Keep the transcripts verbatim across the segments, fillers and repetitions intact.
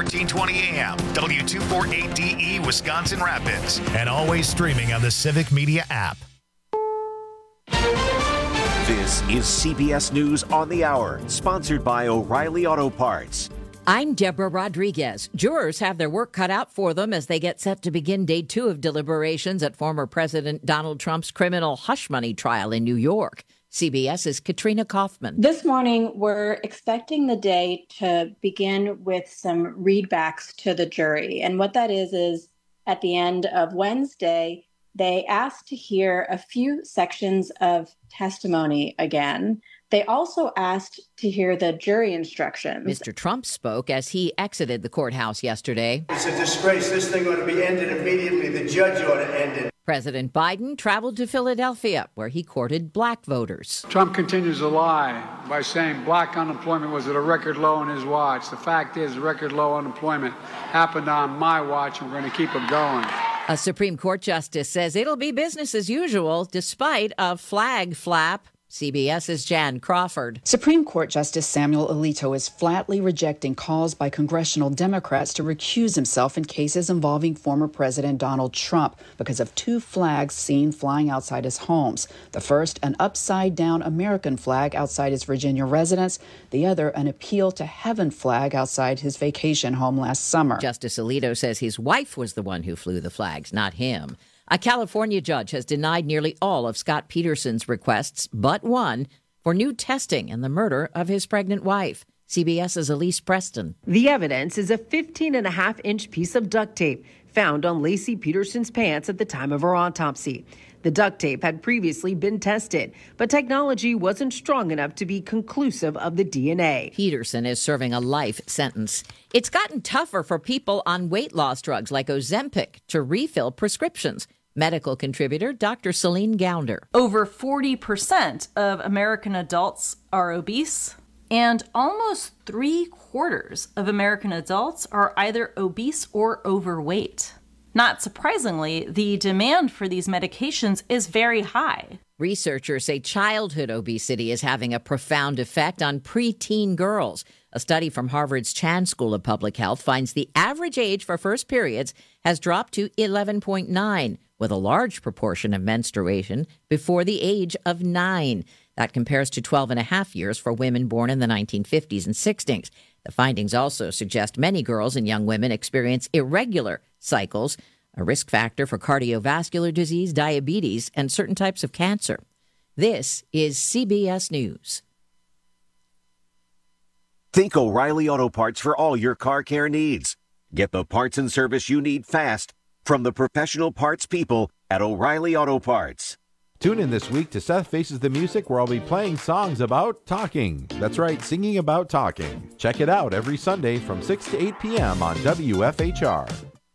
fourteen twenty A M, W two forty-eight D E, Wisconsin Rapids, and always streaming on the Civic Media app. This is C B S News on the Hour, sponsored by O'Reilly Auto Parts. I'm Deborah Rodriguez. Jurors have their work cut out for them as they get set to begin day two of deliberations at former President Donald Trump's criminal hush money trial in New York. CBS's Katrina Kaufman. This morning, we're expecting the day to begin with some readbacks to the jury. And what that is, is at the end of Wednesday, they asked to hear a few sections of testimony again. They also asked to hear the jury instructions. Mister Trump spoke as he exited the courthouse yesterday. It's a disgrace. This thing ought to be ended immediately. The judge ought to end it. President Biden traveled to Philadelphia, where he courted black voters. Trump continues to lie by saying black unemployment was at a record low on his watch. The fact is, record low unemployment happened on my watch, and we're going to keep it going. A Supreme Court justice says it'll be business as usual despite a flag flap. CBS's Jan Crawford. Supreme Court Justice Samuel Alito is flatly rejecting calls by congressional Democrats to recuse himself in cases involving former President Donald Trump because of two flags seen flying outside his homes. The first, an upside-down American flag outside his Virginia residence. The other, an Appeal to Heaven flag outside his vacation home last summer. Justice Alito says his wife was the one who flew the flags, not him. A California judge has denied nearly all of Scott Peterson's requests, but one, for new testing in the murder of his pregnant wife. CBS's Elise Preston. The evidence is a fifteen and a half inch piece of duct tape found on Laci Peterson's pants at the time of her autopsy. The duct tape had previously been tested, but technology wasn't strong enough to be conclusive of the D N A. Peterson is serving a life sentence. It's gotten tougher for people on weight loss drugs like Ozempic to refill prescriptions. Medical contributor Doctor Celine Gounder. Over forty percent of American adults are obese, and almost three quarters of American adults are either obese or overweight. Not surprisingly, the demand for these medications is very high. Researchers say childhood obesity is having a profound effect on preteen girls. A study from Harvard's Chan School of Public Health finds the average age for first periods has dropped to eleven point nine, with a large proportion of menstruation before the age of nine. That compares to twelve and a half years for women born in the nineteen fifties and sixties. The findings also suggest many girls and young women experience irregular cycles, a risk factor for cardiovascular disease, diabetes, and certain types of cancer. This is C B S News. Think O'Reilly Auto Parts for all your car care needs. Get the parts and service you need fast from the professional parts people at O'Reilly Auto Parts. Tune in this week to Seth Faces the Music, where I'll be playing songs about talking. That's right, singing about talking. Check it out every Sunday from six to eight p.m. on W F H R.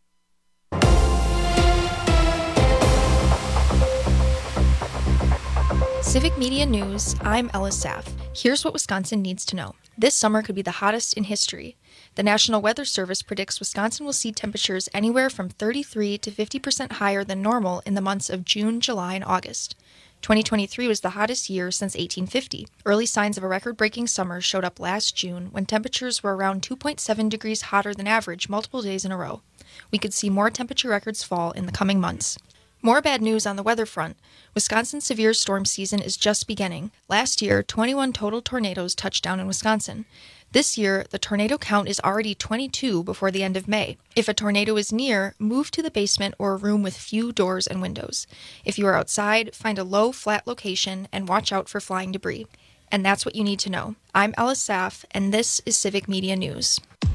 Civic Media News, I'm Ellis Saff. Here's what Wisconsin needs to know. This summer could be the hottest in history. The National Weather Service predicts Wisconsin will see temperatures anywhere from thirty-three to fifty percent higher than normal in the months of June, July, and August. twenty twenty-three was the hottest year since eighteen fifty. Early signs of a record-breaking summer showed up last June when temperatures were around two point seven degrees hotter than average multiple days in a row. We could see more temperature records fall in the coming months. More bad news on the weather front. Wisconsin's severe storm season is just beginning. Last year, twenty-one total tornadoes touched down in Wisconsin. This year, the tornado count is already twenty-two before the end of May. If a tornado is near, move to the basement or a room with few doors and windows. If you are outside, find a low, flat location and watch out for flying debris. And that's what you need to know. I'm Ellis Saff, and this is Civic Media News.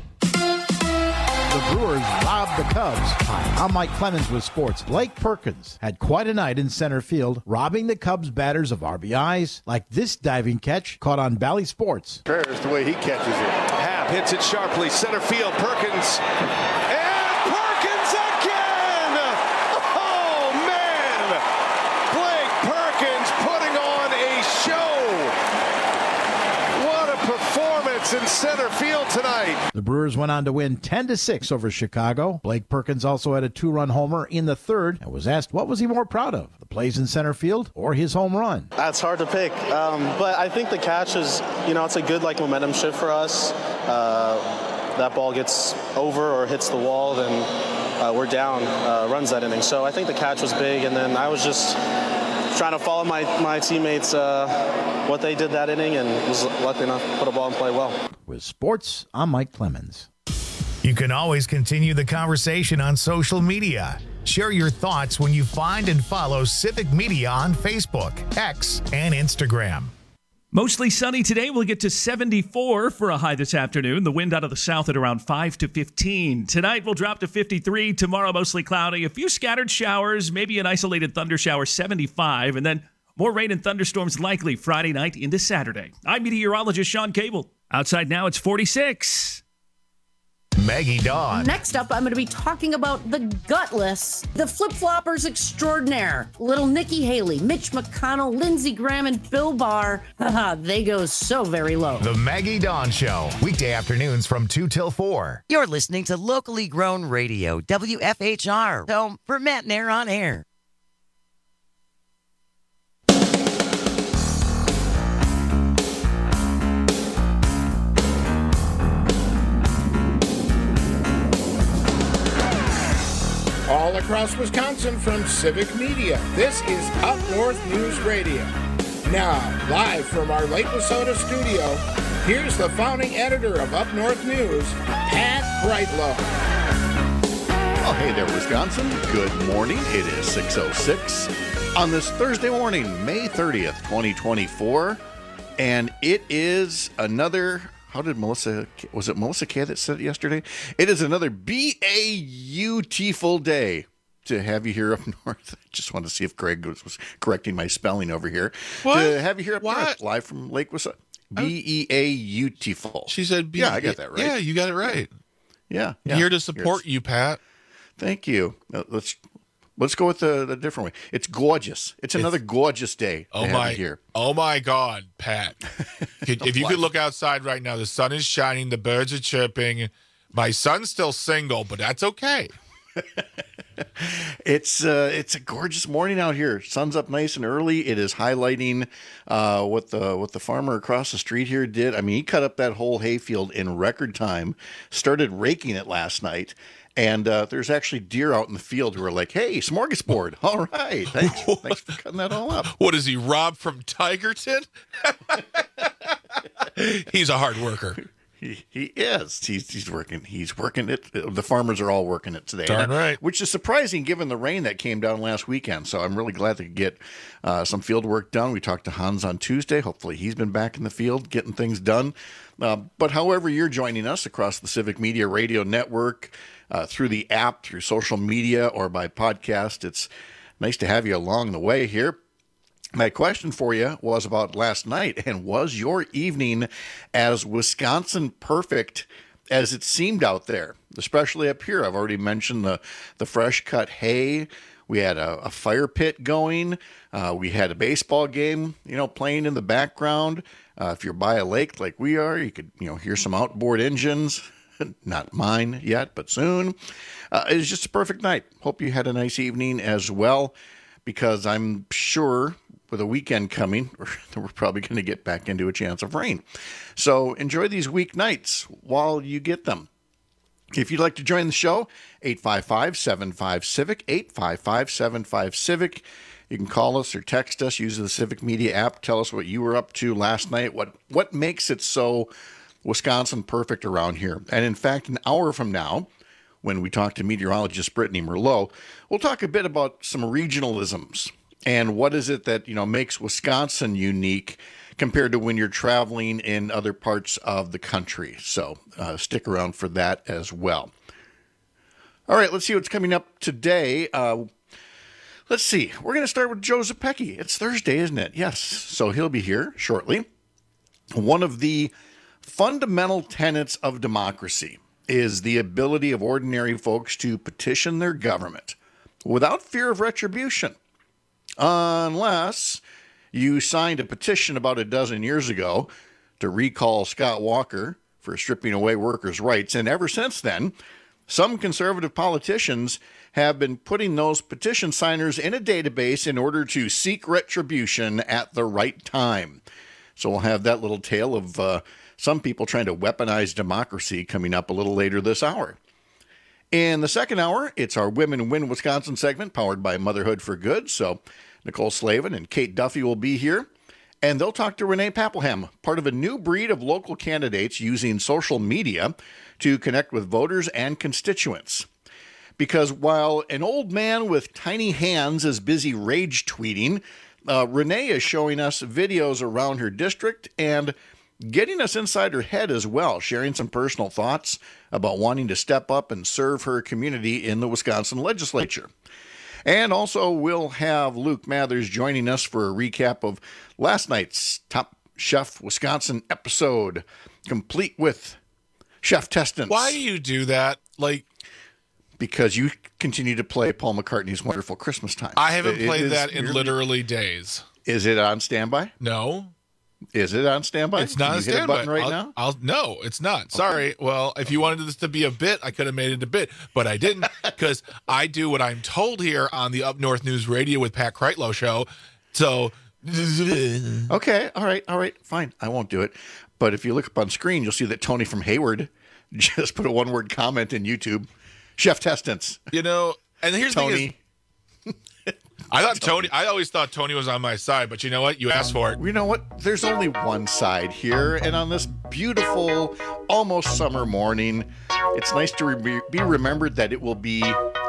The Brewers robbed the Cubs. Hi, I'm Mike Clemens with sports. Blake Perkins had quite a night in center field, robbing the Cubs batters of R B Is, like this diving catch caught on Bally Sports. There's the way he catches it. Happ hits it sharply, center field, Perkins. And Perkins again! Oh, man! Blake Perkins putting on a show. What a performance in center field tonight. The Brewers went on to win ten to six over Chicago. Blake Perkins also had a two-run homer in the third and was asked what was he more proud of, the plays in center field or his home run. That's hard to pick, um, but I think the catch is, you know, it's a good like momentum shift for us. Uh, that ball gets over or hits the wall, then uh, we're down uh, runs that inning. So I think the catch was big, and then I was just trying to follow my, my teammates, uh, what they did that inning, and was lucky enough to put a ball and play well. With sports, I'm Mike Clemens. You can always continue the conversation on social media. Share your thoughts when you find and follow Civic Media on Facebook, X, and Instagram. Mostly sunny today. We'll get to seventy-four for a high this afternoon. The wind out of the south at around five to fifteen. Tonight we'll drop to fifty-three. Tomorrow mostly cloudy. A few scattered showers, maybe an isolated thunder shower, seventy-five. And then more rain and thunderstorms likely Friday night into Saturday. I'm meteorologist Sean Cable. Outside now it's forty-six. Maggie Dawn. Next up, I'm going to be talking about the gutless, the flip-floppers extraordinaire, little Nikki Haley, Mitch McConnell, Lindsey Graham, and Bill Barr. Haha, they go so very low. The Maggie Dawn Show, weekday afternoons from two till four. You're listening to locally grown radio, W F H R, home for Matt and Air on Air. All across Wisconsin from Civic Media, this is Up North News Radio. Now, live from our Lake Wissota studio, here's the founding editor of Up North News, Pat Brightlow. Oh, hey there, Wisconsin. Good morning. It is six oh six on this Thursday morning, May thirtieth, twenty twenty-four. And it is another... How did Melissa, was it Melissa K that said it yesterday? It is another beautiful day to have you here up north. I just wanted to see if Greg was, was correcting my spelling over here. What? To have you here up What? north, live from Lake Wissota. B E A U-tiful. She said B. Yeah, I got that right. Yeah, you got it right. Yeah. yeah. Here to support Here's, you, Pat. Thank you. Uh, let's let's go with the, the different way. It's gorgeous. It's another it's, gorgeous day oh my, here. Oh, my God, Pat. If you could look outside right now, the sun is shining, the birds are chirping. My son's still single, but that's okay. It's uh, it's a gorgeous morning out here. Sun's up nice and early. It is highlighting uh, what the what the farmer across the street here did. I mean, he cut up that whole hayfield in record time, started raking it last night. And uh, there's actually deer out in the field who are like, hey, smorgasbord. All right. Thanks, thanks for cutting that all up. What is he, Rob from Tigerton? He's a hard worker. He, he is. He's, he's working. He's working it. The farmers are all working it today. Darn right. Which is surprising given the rain that came down last weekend. So I'm really glad to get uh, some field work done. We talked to Hans on Tuesday. Hopefully he's been back in the field getting things done. Uh, but however you're joining us across the Civic Media Radio Network, Uh, through the app, through social media, or by podcast. It's nice to have you along the way here. My question for you was about last night, and was your evening as Wisconsin perfect as it seemed out there, especially up here? I've already mentioned the, the fresh cut hay. We had a, a fire pit going. Uh, we had a baseball game, you know, playing in the background. Uh, if you're by a lake like we are, you could, you know, hear some outboard engines. Not mine yet, but soon. Uh, it was just a perfect night. Hope you had a nice evening as well, because I'm sure with a weekend coming, we're probably going to get back into a chance of rain. So enjoy these weeknights while you get them. If you'd like to join the show, eight five five, seven five, CIVIC, eight five five, seven five, CIVIC. You can call us or text us using the Civic Media app. Tell us what you were up to last night. What what makes it so Wisconsin perfect around here. And in fact, an hour from now, when we talk to meteorologist Brittany Merlot, we'll talk a bit about some regionalisms and what is it that, you know, makes Wisconsin unique compared to when you're traveling in other parts of the country. So uh, stick around for that as well. All right, let's see what's coming up today. Uh, let's see. We're going to start with Joe Zepecki. It's Thursday, isn't it? Yes. So he'll be here shortly. One of the fundamental tenets of democracy is the ability of ordinary folks to petition their government without fear of retribution, unless you signed a petition about a dozen years ago to recall Scott Walker for stripping away workers' rights. And ever since then, some conservative politicians have been putting those petition signers in a database in order to seek retribution at the right time. So we'll have that little tale of uh, some people trying to weaponize democracy coming up a little later this hour. In the second hour, it's our Women Win Wisconsin segment powered by Motherhood for Good. So Nicole Slavin and Kate Duffy will be here, and they'll talk to Renee Pappelham, part of a new breed of local candidates using social media to connect with voters and constituents. Because while an old man with tiny hands is busy rage tweeting, uh, Renee is showing us videos around her district and getting us inside her head as well, sharing some personal thoughts about wanting to step up and serve her community in the Wisconsin legislature. And also, we'll have Luke Mathers joining us for a recap of last night's Top Chef Wisconsin episode, complete with Chef Testance. Why do you do that? Like, because you continue to play Paul McCartney's Wonderful Christmas Time. I haven't It played is- that in literally days. Is it on standby? No. Is it on standby? It's not Can on you hit a standby button right I'll, now? I'll, no, it's not. Sorry. Well, if you wanted this to be a bit, I could have made it a bit, but I didn't because I do what I'm told here on the Up North News Radio with Pat Kreitlow show. So, okay, all right, all right, fine. I won't do it. But if you look up on screen, you'll see that Tony from Hayward just put a one-word comment in YouTube. Chef Testance. You know, and here's Tony. the thing is, I thought Tony, I always thought Tony was on my side, but you know what? You asked for it. You know what? There's only one side here, and on this beautiful, almost summer morning, it's nice to re- be remembered that it will be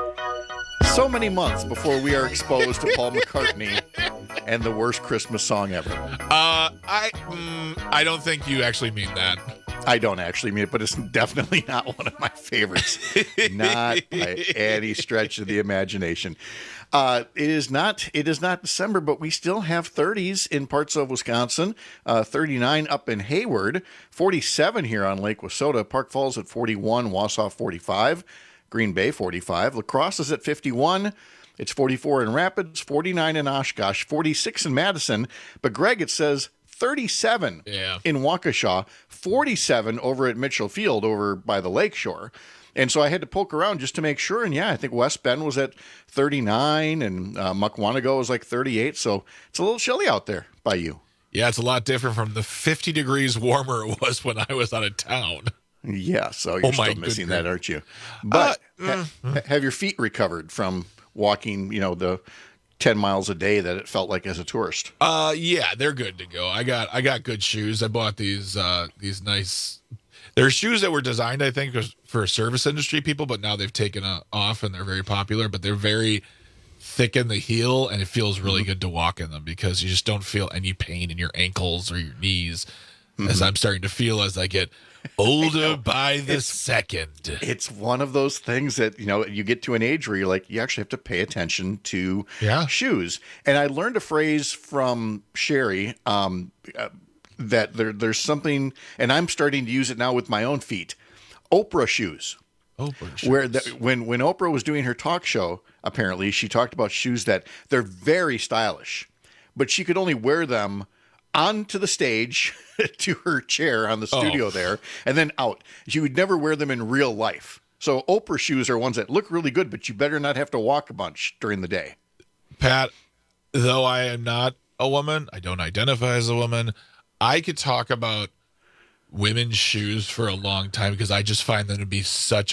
so many months before we are exposed to Paul McCartney and the worst Christmas song ever. Uh, I, mm, I don't think you actually mean that. I don't actually mean it, but it's definitely not one of my favorites. Not by any stretch of the imagination. Uh, it is not. It is not December, but we still have thirties in parts of Wisconsin. Uh, thirty-nine up in Hayward, forty-seven here on Lake Wissota. Park Falls at forty-one, Wausau forty-five, Green Bay forty-five. La Crosse is at fifty-one. It's forty-four in Rapids, forty-nine in Oshkosh, forty-six in Madison. But Greg, it says thirty-seven yeah. in Waukesha, forty-seven over at Mitchell Field over by the lake shore. And so I had to poke around just to make sure. And yeah, I think West Bend was at thirty-nine and uh, Mukwanago was like thirty-eight. So it's a little chilly out there by you. Yeah, it's a lot different from the fifty degrees warmer it was when I was out of town. Yeah, so you're Oh, my still missing goodness. that, aren't you? But Uh, ha- mm. have your feet recovered from walking, you know, the ten miles a day that it felt like as a tourist? Uh, yeah, they're good to go. I got I got good shoes. I bought these uh these nice. They're shoes that were designed, I think, for service industry people, but now they've taken uh, off and they're very popular. But they're very thick in the heel, and it feels really Mm-hmm. good to walk in them because you just don't feel any pain in your ankles or your knees, Mm-hmm. as I'm starting to feel as I get older by the second. It's one of those things that, you know, you get to an age where you're like, you actually have to pay attention to Yeah. shoes. And I learned a phrase from Sherry um, uh, that there, there's something, and I'm starting to use it now with my own feet. Oprah shoes. Oprah shoes. Where the, when when Oprah was doing her talk show, apparently she talked about shoes that they're very stylish, but she could only wear them onto the stage to her chair on the studio Oh. there, and then out. She would never wear them in real life. So Oprah shoes are ones that look really good, but you better not have to walk a bunch during the day. Pat, though I am not a woman, I don't identify as a woman, I could talk about women's shoes for a long time because I just find them to be such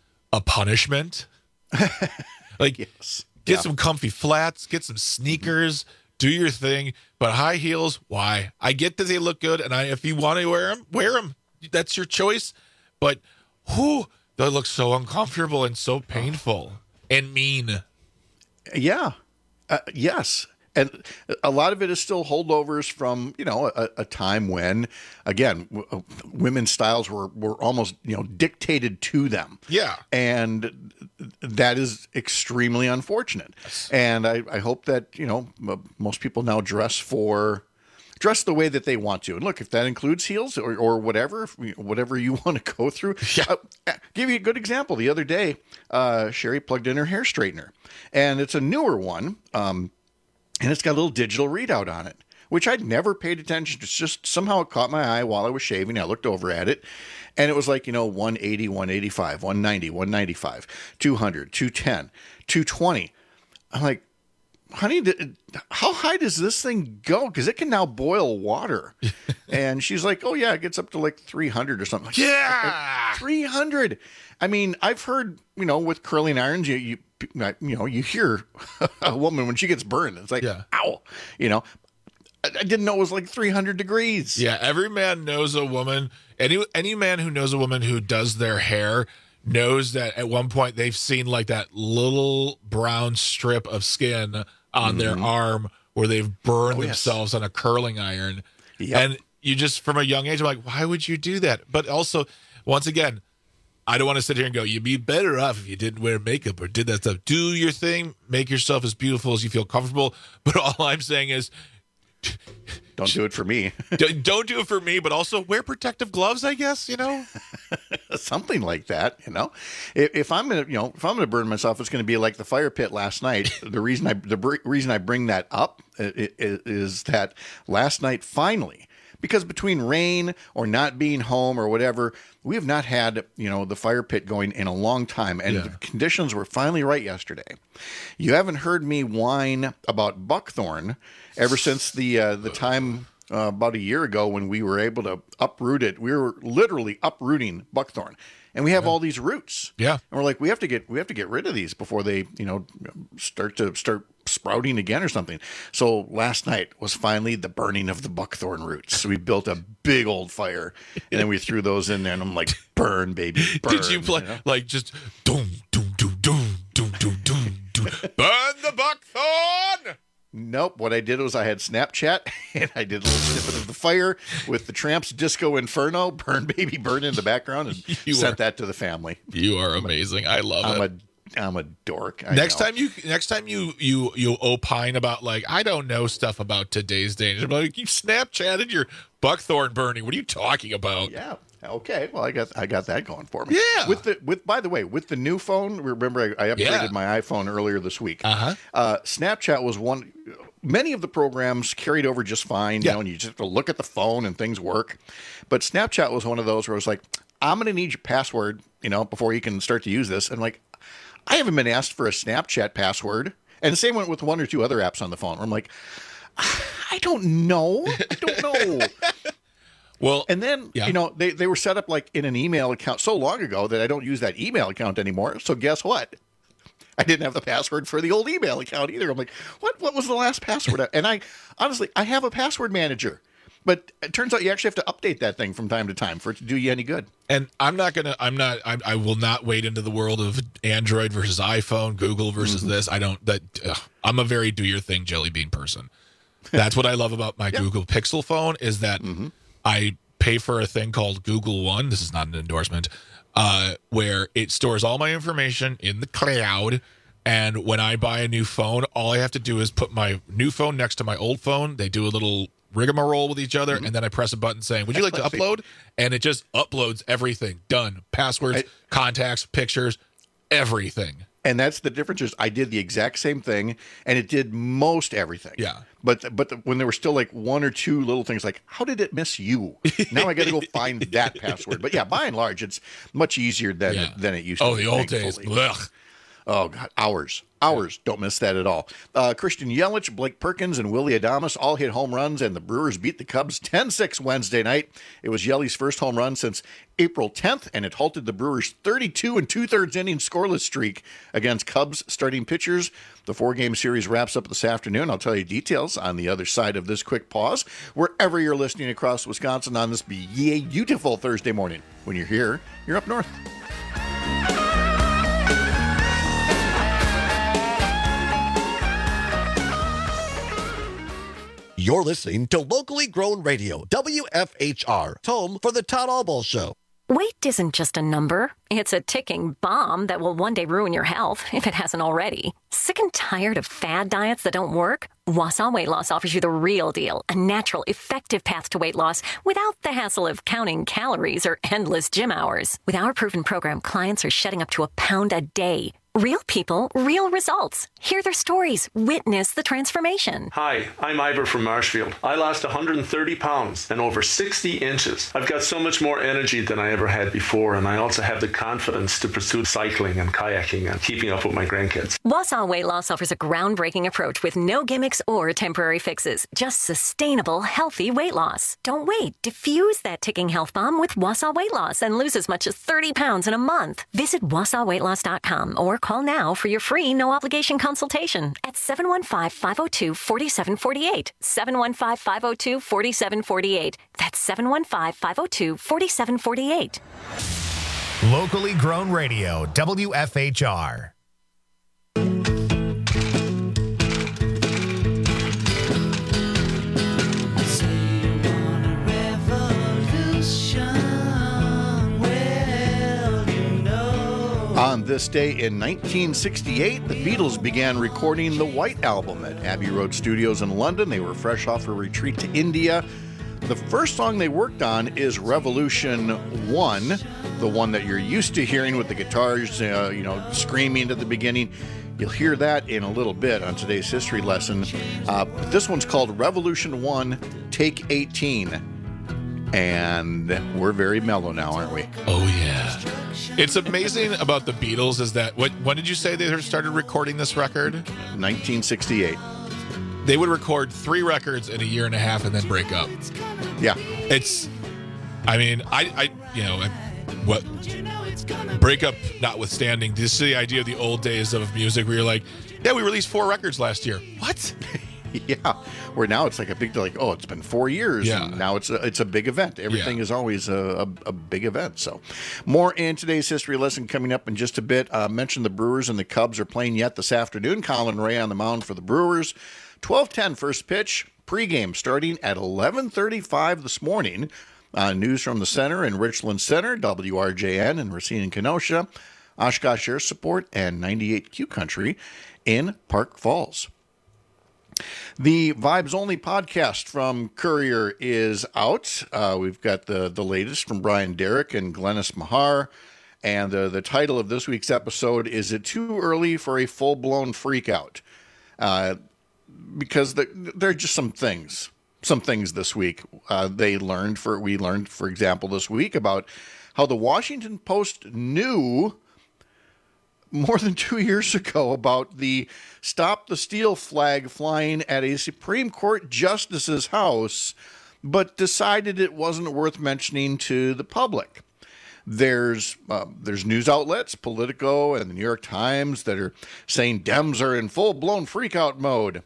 a punishment. Like, yes. get Yeah. some comfy flats, get some sneakers, do your thing. But high heels, why? I get that they look good, and I if you want to wear them, wear them. That's your choice. But whew, they look so uncomfortable and so painful and mean. Yeah. Uh, yes. And a lot of it is still holdovers from, you know, a, a time when, again, w- women's styles were, were almost, you know, dictated to them. Yeah. And that is extremely unfortunate. And I, I hope that, you know, m- most people now dress for, dress the way that they want to. And look, if that includes heels or, or whatever, if we- whatever you want to go through. Yeah. Uh, give you a good example. The other day, uh, Sherry plugged in her hair straightener. And it's a newer one. Um, And it's got a little digital readout on it, which I'd never paid attention to. It's just somehow it caught my eye while I was shaving. I looked over at it, and it was like, you know, one eighty, one eighty-five, one ninety, one ninety-five, two hundred, two ten, two twenty. I'm like, honey, did, how high does this thing go? Because it can now boil water. And she's like, oh, yeah, it gets up to like three hundred or something. Like, yeah. three hundred. I mean, I've heard, you know, with curling irons, you, you, you know, you hear a woman when she gets burned. It's like, yeah. ow, you know. I didn't know it was like three hundred degrees. Yeah, every man knows a woman. Any any man who knows a woman who does their hair knows that at one point they've seen like that little brown strip of skin on mm-hmm. their arm where they've burned oh, themselves yes. on a curling iron. Yep. And you just, from a young age, I'm like, why would you do that? But also, once again, I don't want to sit here and go, you'd be better off if you didn't wear makeup or did that stuff. Do your thing. Make yourself as beautiful as you feel comfortable. But all I'm saying is, don't do it for me. Don't do it for me, but also wear protective gloves, I guess, you know? Something like that, you know? If, if I'm going to, you know, if I'm going to burn myself, it's going to be like the fire pit last night. The reason I, the br- reason I bring that up is, is that last night, finally, because between rain or not being home or whatever, we have not had, you know, the fire pit going in a long time. And yeah. the conditions were finally right yesterday. You haven't heard me whine about buckthorn ever since the uh, the time uh, about a year ago when we were able to uproot it. We were literally uprooting buckthorn. And we have yeah. all these roots. Yeah. And we're like, we have to get we have to get rid of these before they, you know, start to start sprouting again or something. So last night was finally the burning of the buckthorn roots. So we built a big old fire and then we threw those in there and I'm like, burn, baby, burn. Did you play you know? like just doom, doom, doom, doom, doom, doom, doom, doom, burn the buckthorn? Nope. What I did was I had Snapchat and I did a little snippet of the fire with the Tramps Disco Inferno, burn baby burn in the background and you sent are, that to the family. You are amazing. I love I'm it. A, I'm a dork. I next know. time you next time you you you opine about like I don't know stuff about today's day. I'm like you Snapchatted your buckthorn burning. What are you talking about? Yeah. Okay, well, I got I got that going for me. Yeah. With the with by the way, with the new phone, remember I, I upgraded yeah. my iPhone earlier this week. Uh-huh. Uh Snapchat was one. Many of the programs carried over just fine, you yeah. know, and you just have to look at the phone and things work. But Snapchat was one of those where I was like, I'm going to need your password, you know, before you can start to use this. And like, I haven't been asked for a Snapchat password. And the same went with one or two other apps on the phone where I'm like, I don't know. I don't know. Well, and then, yeah. you know, they, they were set up like in an email account so long ago that I don't use that email account anymore. So guess what? I didn't have the password for the old email account either. I'm like, what, what was the last password? And I, honestly, I have a password manager, but it turns out you actually have to update that thing from time to time for it to do you any good. And I'm not going to, I'm not, I'm, I will not wade into the world of Android versus iPhone, Google versus mm-hmm. this. I don't, that, ugh, I'm a very do your thing jelly bean person. That's what I love about my yeah. Google Pixel phone is that mm-hmm. I pay for a thing called Google One. This is not an endorsement. Uh, where it stores all my information in the cloud. And when I buy a new phone, all I have to do is put my new phone next to my old phone. They do a little rigmarole with each other. Mm-hmm. And then I press a button saying, would you like to upload? And it just uploads everything. Done. Passwords, I, contacts, pictures, everything. And that's the difference is I did the exact same thing and it did most everything. Yeah. But but the, when there were still like one or two little things like, how did it miss you? Now I got to go find that password. But yeah, by and large, it's much easier than, yeah. than it used oh, to be. Oh, the old days. Blech. Oh, God, hours. Hours. Don't miss that at all. Uh, Christian Yelich, Blake Perkins, and Willie Adames all hit home runs, and the Brewers beat the Cubs ten six Wednesday night. It was Yelich's first home run since April tenth, and it halted the Brewers' thirty-two and two-thirds inning scoreless streak against Cubs starting pitchers. The four-game series wraps up this afternoon. I'll tell you details on the other side of this quick pause. Wherever you're listening across Wisconsin on this beautiful Thursday morning. When you're here, you're up north. You're listening to Locally Grown Radio, W F H R, home for the Todd Albaugh Show. Weight isn't just a number. It's a ticking bomb that will one day ruin your health, if it hasn't already. Sick and tired of fad diets that don't work? Wausau Weight Loss offers you the real deal, a natural, effective path to weight loss without the hassle of counting calories or endless gym hours. With our proven program, clients are shedding up to a pound a day. Real people, real results. Hear their stories. Witness the transformation. Hi, I'm Ivor from Marshfield. I lost one hundred thirty pounds and over sixty inches. I've got so much more energy than I ever had before, and I also have the confidence to pursue cycling and kayaking and keeping up with my grandkids. Wausau Weight Loss offers a groundbreaking approach with no gimmicks or temporary fixes. Just sustainable, healthy weight loss. Don't wait. Diffuse that ticking health bomb with Wausau Weight Loss and lose as much as thirty pounds in a month. Visit wausau weight loss dot com or call now for your free no-obligation consultation at seven one five, five oh two, four seven four eight. seven one five, five oh two, four seven four eight. That's seven one five, five oh two, four seven four eight. Locally grown radio, W F H R. On this day in nineteen sixty-eight, the Beatles began recording the White Album at Abbey Road Studios in London. They were fresh off a retreat to India. The first song they worked on is Revolution one, the one that you're used to hearing with the guitars, uh, you know, screaming at the beginning. You'll hear that in a little bit on today's history lesson. Uh, but this one's called Revolution one, Take eighteen. And we're very mellow now, aren't we? Oh, yeah. It's amazing about the Beatles is that, what, when did you say they started recording this record? nineteen sixty-eight. They would record three records in a year and a half and then break up. Yeah. It's, I mean, I, I you know, what, breakup notwithstanding, this is the idea of the old days of music where you're like, yeah, we released four records last year. What? Yeah, where now it's like a big, like, oh, it's been four years, yeah. and now it's a, it's a big event. Everything yeah. is always a, a, a big event. So, more in today's history lesson coming up in just a bit. Uh, mentioned the Brewers and the Cubs are playing yet this afternoon. Colin Ray on the mound for the Brewers. twelve ten first pitch, pregame starting at eleven thirty-five this morning. Uh, news from the center in Richland Center, W R J N in Racine and Kenosha, Oshkosh Air Support, and ninety-eight Q Country in Park Falls. The Vibes Only podcast from Courier is out. Uh, we've got the, the latest from Brian Derrick and Glennis Mahar. And uh, the title of this week's episode is It Too Early for a Full-Blown Freakout? Uh, because the, there are just some things, some things this week. Uh, they learned, for we learned, for example, this week about how the Washington Post knew more than two years ago about the Stop the Steal flag flying at a Supreme Court justice's house, but decided it wasn't worth mentioning to the public. There's uh, there's news outlets, Politico and the New York Times, that are saying Dems are in full-blown freakout mode.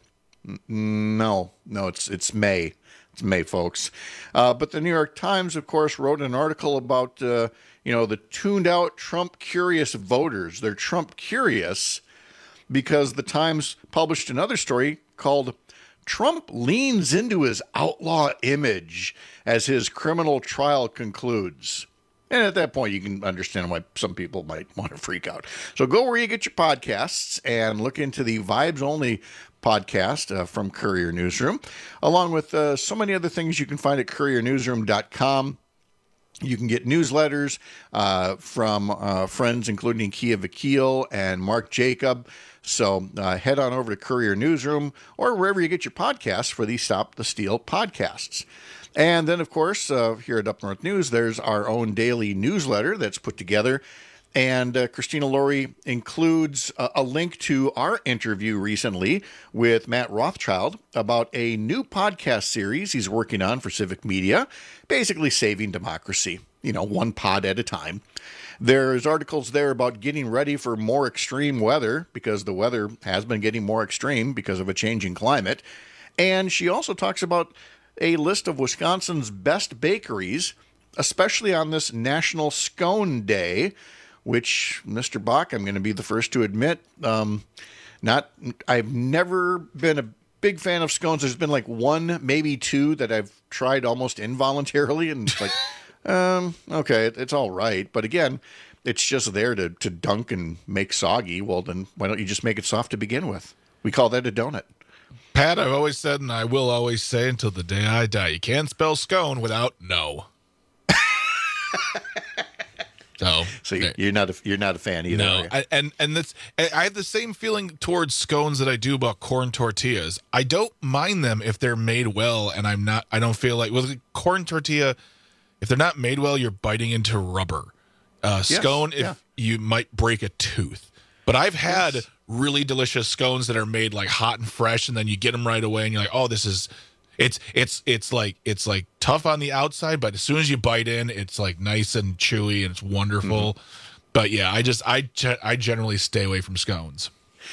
No, no, it's it's May. It's May, folks. Uh, but the New York Times, of course, wrote an article about uh, you know, the tuned-out Trump-curious voters. They're Trump-curious because the Times published another story called Trump Leans into His Outlaw Image as His Criminal Trial Concludes. And at that point, you can understand why some people might want to freak out. So go where you get your podcasts and look into the Vibes Only podcast uh, from Courier Newsroom, along with uh, so many other things you can find at courier newsroom dot com. You can get newsletters uh, from uh, friends including Kia Vakil and Mark Jacob. So uh, head on over to Courier Newsroom or wherever you get your podcasts for the Stop the Steal podcasts. And then, of course, uh, here at Up North News, there's our own daily newsletter that's put together. And uh, Christina Laurie includes a, a link to our interview recently with Matt Rothschild about a new podcast series he's working on for Civic Media, basically saving democracy, you know, one pod at a time. There's articles there about getting ready for more extreme weather, because the weather has been getting more extreme because of a changing climate. And she also talks about a list of Wisconsin's best bakeries, especially on this National Scone Day, which, Mister Bach, I'm going to be the first to admit, um, not I've never been a big fan of scones. There's been like one, maybe two that I've tried almost involuntarily, and it's like, um, okay, it, it's all right. But again, it's just there to, to dunk and make soggy. Well, then why don't you just make it soft to begin with? We call that a donut. Pat, I've always said, and I will always say until the day I die, you can't spell scone without no. So, so you're, you're not a, you're not a fan either. No, I, and and that's I have the same feeling towards scones that I do about corn tortillas. I don't mind them if they're made well, and I'm not. I don't feel like with a corn tortilla, if they're not made well, you're biting into rubber. Uh, Yes, scone, if yeah. you might break a tooth. But I've had Yes. really delicious scones that are made like hot and fresh, and then you get them right away, and you're like, oh, this is. It's it's it's like it's like tough on the outside, but as soon as you bite in, it's like nice and chewy and it's wonderful. Mm-hmm. But yeah, I just I ge- I generally stay away from scones.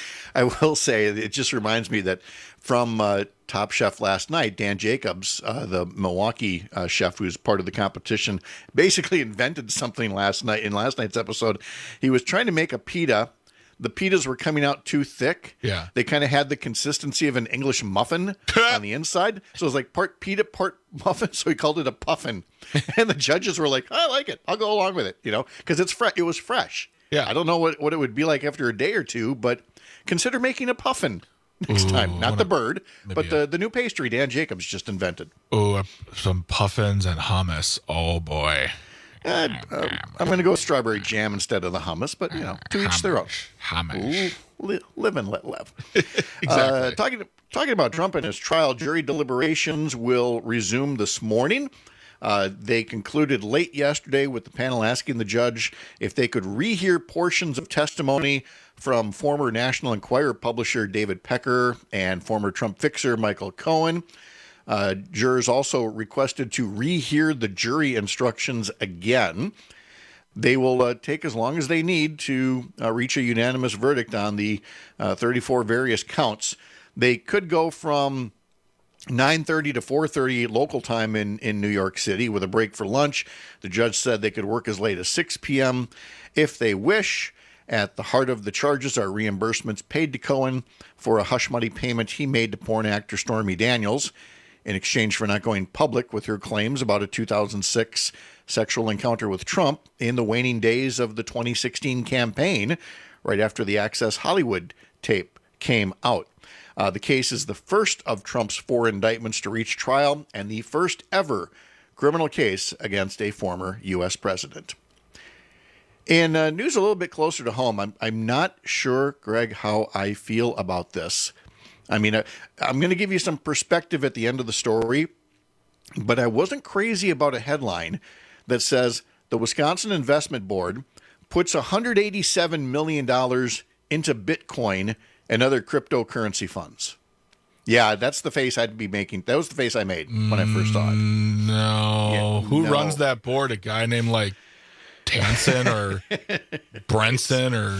I will say it just reminds me that from uh, Top Chef last night, Dan Jacobs, uh, the Milwaukee uh, chef who's part of the competition, basically invented something last night in last night's episode. He was trying to make a pita. The pitas were coming out too thick. Yeah. They kind of had the consistency of an English muffin on the inside. So it was like part pita, part muffin. So he called it a puffin. And the judges were like, I like it. I'll go along with it, you know, because it's fresh. It was fresh. Yeah. I don't know what, what it would be like after a day or two, but consider making a puffin next Ooh, time. Not the bird, but a- the, the new pastry Dan Jacobs just invented. Oh, uh, some puffins and hummus. Oh boy. Uh, uh, I'm going to go with strawberry jam instead of the hummus, but, you know, to each their own. Hummus. Ooh, li- live and let live. Exactly. Uh, talking, talking about Trump and his trial, jury deliberations will resume this morning. Uh, they concluded late yesterday with the panel asking the judge if they could rehear portions of testimony from former National Enquirer publisher David Pecker and former Trump fixer Michael Cohen. Uh, jurors also requested to rehear the jury instructions again. They will uh, take as long as they need to uh, reach a unanimous verdict on the uh, thirty-four various counts. They could go from nine thirty to four thirty local time in, in New York City with a break for lunch. The judge said they could work as late as six p.m. if they wish. At the heart of the charges are reimbursements paid to Cohen for a hush money payment he made to porn actor Stormy Daniels in exchange for not going public with her claims about a two thousand six sexual encounter with Trump in the waning days of the twenty sixteen campaign, right after the Access Hollywood tape came out. Uh, the case is the first of Trump's four indictments to reach trial and the first ever criminal case against a former U S president. In uh, news a little bit closer to home, I'm, I'm not sure, Greg, how I feel about this. I mean, I, I'm going to give you some perspective at the end of the story, but I wasn't crazy about a headline that says the Wisconsin Investment Board puts one hundred eighty-seven million dollars into Bitcoin and other cryptocurrency funds. Yeah, that's the face I'd be making. That was the face I made when I first saw it. No. Yeah, Who no. runs that board? A guy named like Tansen or Brenson or...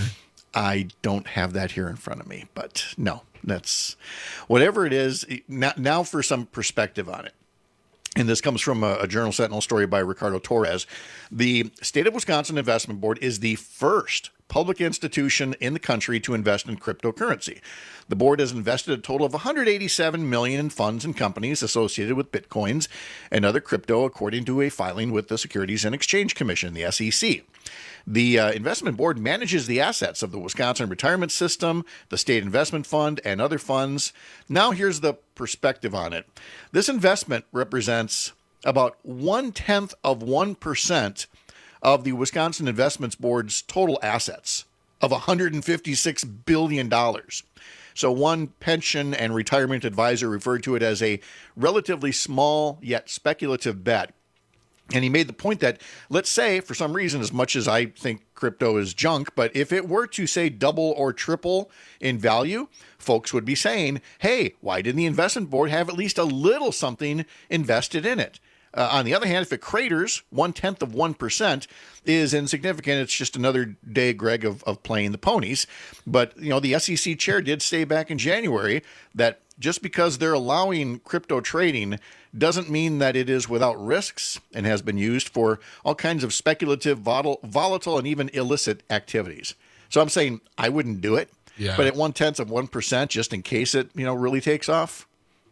I don't have that here in front of me, but no, that's whatever it is. Now, now for some perspective on it. And this comes from a, a Journal Sentinel story by Ricardo Torres. The State of Wisconsin Investment Board is the first public institution in the country to invest in cryptocurrency. The board has invested a total of one hundred eighty-seven million dollars in funds and companies associated with Bitcoins and other crypto, according to a filing with the Securities and Exchange Commission, the S E C. The uh, investment board manages the assets of the Wisconsin Retirement System, the State Investment Fund, and other funds. Now here's the perspective on it. This investment represents about one-tenth of one percent of the Wisconsin Investments Board's total assets of one hundred fifty-six billion dollars. So one pension and retirement advisor referred to it as a relatively small yet speculative bet. And he made the point that, let's say, for some reason, as much as I think crypto is junk, but if it were to, say, double or triple in value, folks would be saying, hey, why didn't the investment board have at least a little something invested in it? Uh, on the other hand, if it craters, one-tenth of one percent is insignificant. It's just another day, Greg, of, of playing the ponies. But, you know, the S E C chair did say back in January that just because they're allowing crypto trading doesn't mean that it is without risks and has been used for all kinds of speculative, vol- volatile, and even illicit activities. So I'm saying I wouldn't do it. Yeah. But at one-tenth of one percent, just in case it, you know, really takes off,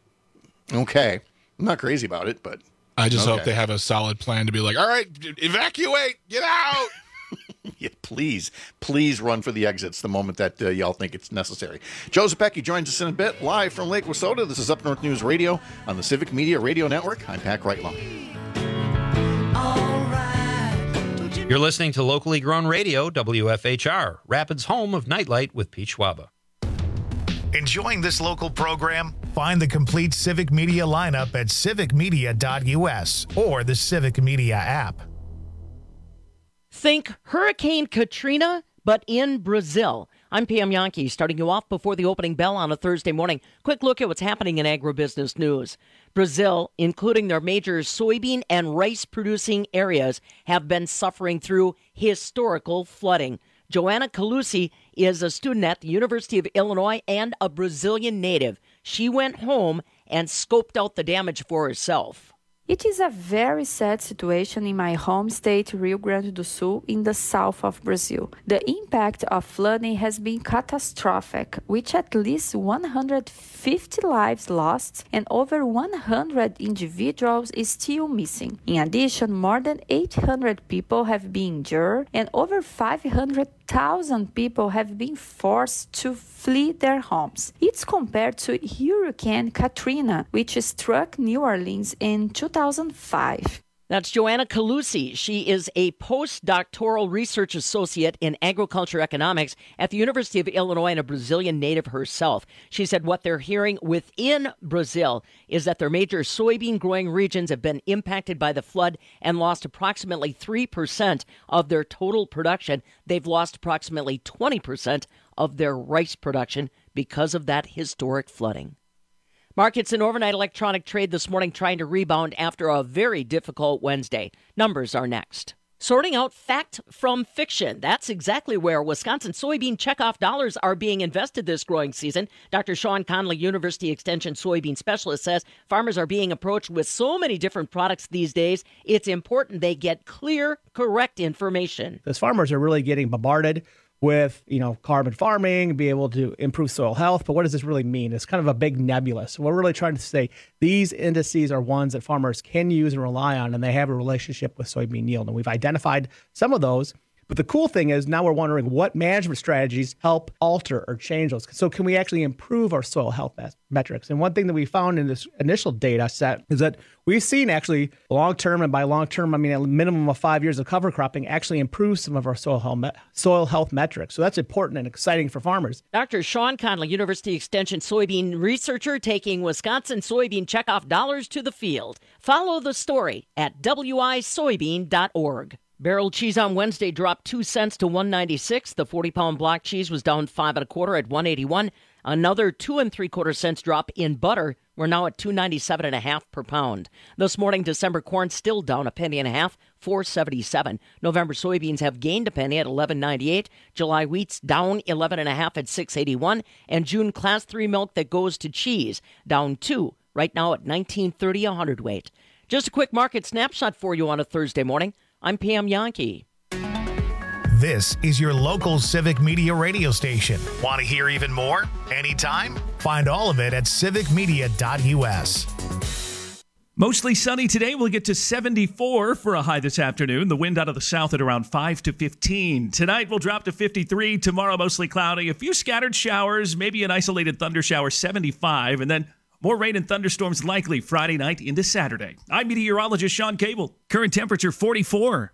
okay. I'm not crazy about it, but... I just okay. hope they have a solid plan to be like, all right, evacuate, get out. Yeah, please, please run for the exits the moment that uh, y'all think it's necessary. Joe Zepecki joins us in a bit, live from Lake Wissota. This is Up North News Radio on the Civic Media Radio Network. I'm Pat Kreitlaw. All right, don't you You're listening to Locally Grown Radio, W F H R, Rapids' home of Nightlight with Pete Schwaba. Enjoying this local program? Find the complete Civic Media lineup at civic media dot u s or the Civic Media app. Think Hurricane Katrina, but in Brazil. I'm Pam Yankee, starting you off before the opening bell on a Thursday morning. Quick look at what's happening in agribusiness news. Brazil, including their major soybean and rice-producing areas, have been suffering through historical flooding. Joanna Calusi is a student at the University of Illinois and a Brazilian native. She went home and scoped out the damage for herself. It is a very sad situation in my home state, Rio Grande do Sul, in the south of Brazil. The impact of flooding has been catastrophic, with at least one hundred fifty lives lost and over one hundred individuals still missing. In addition, more than eight hundred people have been injured and over five hundred thousand people have been forced to flee their homes. It's compared to Hurricane Katrina, which struck New Orleans in two thousand five. That's Joanna Calusi. She is a postdoctoral research associate in agriculture economics at the University of Illinois and a Brazilian native herself. She said what they're hearing within Brazil is that their major soybean growing regions have been impacted by the flood and lost approximately three percent of their total production. They've lost approximately twenty percent of their rice production because of that historic flooding. Markets and overnight electronic trade this morning trying to rebound after a very difficult Wednesday. Numbers are next. Sorting out fact from fiction. That's exactly where Wisconsin soybean checkoff dollars are being invested this growing season. Doctor Sean Conley, University Extension soybean specialist, says farmers are being approached with so many different products these days, it's important they get clear, correct information. Those farmers are really getting bombarded with, you know, carbon farming, be able to improve soil health. But what does this really mean? It's kind of a big nebula. So we're really trying to say these indices are ones that farmers can use and rely on, and they have a relationship with soybean yield. And we've identified some of those. But the cool thing is now we're wondering what management strategies help alter or change those. So can we actually improve our soil health metrics? And one thing that we found in this initial data set is that we've seen actually long-term, and by long-term, I mean a minimum of five years of cover cropping, actually improve some of our soil health, me- soil health metrics. So that's important and exciting for farmers. Doctor Sean Conley, University Extension soybean researcher, taking Wisconsin soybean checkoff dollars to the field. Follow the story at w i soybean dot org. Barrel cheese on Wednesday dropped two cents to one ninety-six. The forty-pound block cheese was down five and a quarter at one eighty-one. Another two and three quarter cents drop in butter. We're now at two ninety-seven and a half per pound. This morning, December corn still down a penny and a half, four seventy-seven. November soybeans have gained a penny at eleven ninety-eight. July wheat's down eleven and a half at six eighty-one. And June class three milk that goes to cheese down two, right now at nineteen thirty a hundredweight. Just a quick market snapshot for you on a Thursday morning. I'm Pam Yankee. This is your local Civic Media radio station. Want to hear even more? Anytime? Find all of it at civic media dot u s. Mostly sunny today. We'll get to seventy-four for a high this afternoon. The wind out of the south at around five to fifteen. Tonight we'll drop to fifty-three. Tomorrow mostly cloudy. A few scattered showers, maybe an isolated thunder shower, seventy-five. And then more rain and thunderstorms likely Friday night into Saturday. I'm meteorologist Sean Cable. Current temperature forty-four.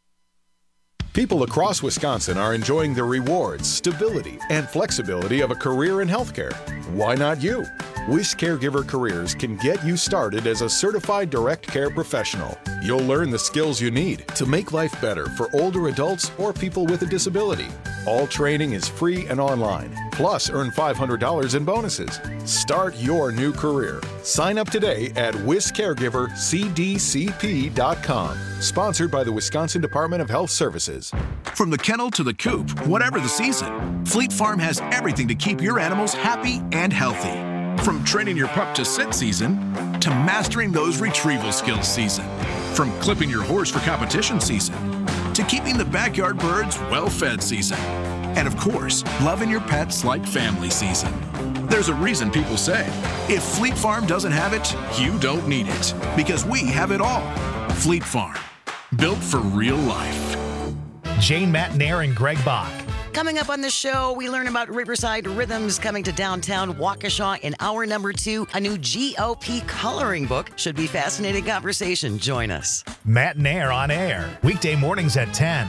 People across Wisconsin are enjoying the rewards, stability, and flexibility of a career in healthcare. Why not you? Wish Caregiver Careers can get you started as a certified direct care professional. You'll learn the skills you need to make life better for older adults or people with a disability. All training is free and online. Plus, earn five hundred dollars in bonuses. Start your new career. Sign up today at wish caregiver c d c p dot com. Sponsored by the Wisconsin Department of Health Services. From the kennel to the coop, whatever the season, Fleet Farm has everything to keep your animals happy and healthy. From training your pup to sit season, to mastering those retrieval skills season. From clipping your horse for competition season, to keeping the backyard birds well-fed season. And of course, loving your pets like family season. There's a reason people say, if Fleet Farm doesn't have it, you don't need it. Because we have it all. Fleet Farm, built for real life. Jane Matnair and Greg Bach. Coming up on the show, we learn about Riverside Rhythms coming to downtown Waukesha in hour number two. A new G O P coloring book. Should be fascinating conversation. Join us. Matt and Air on air. Weekday mornings at ten.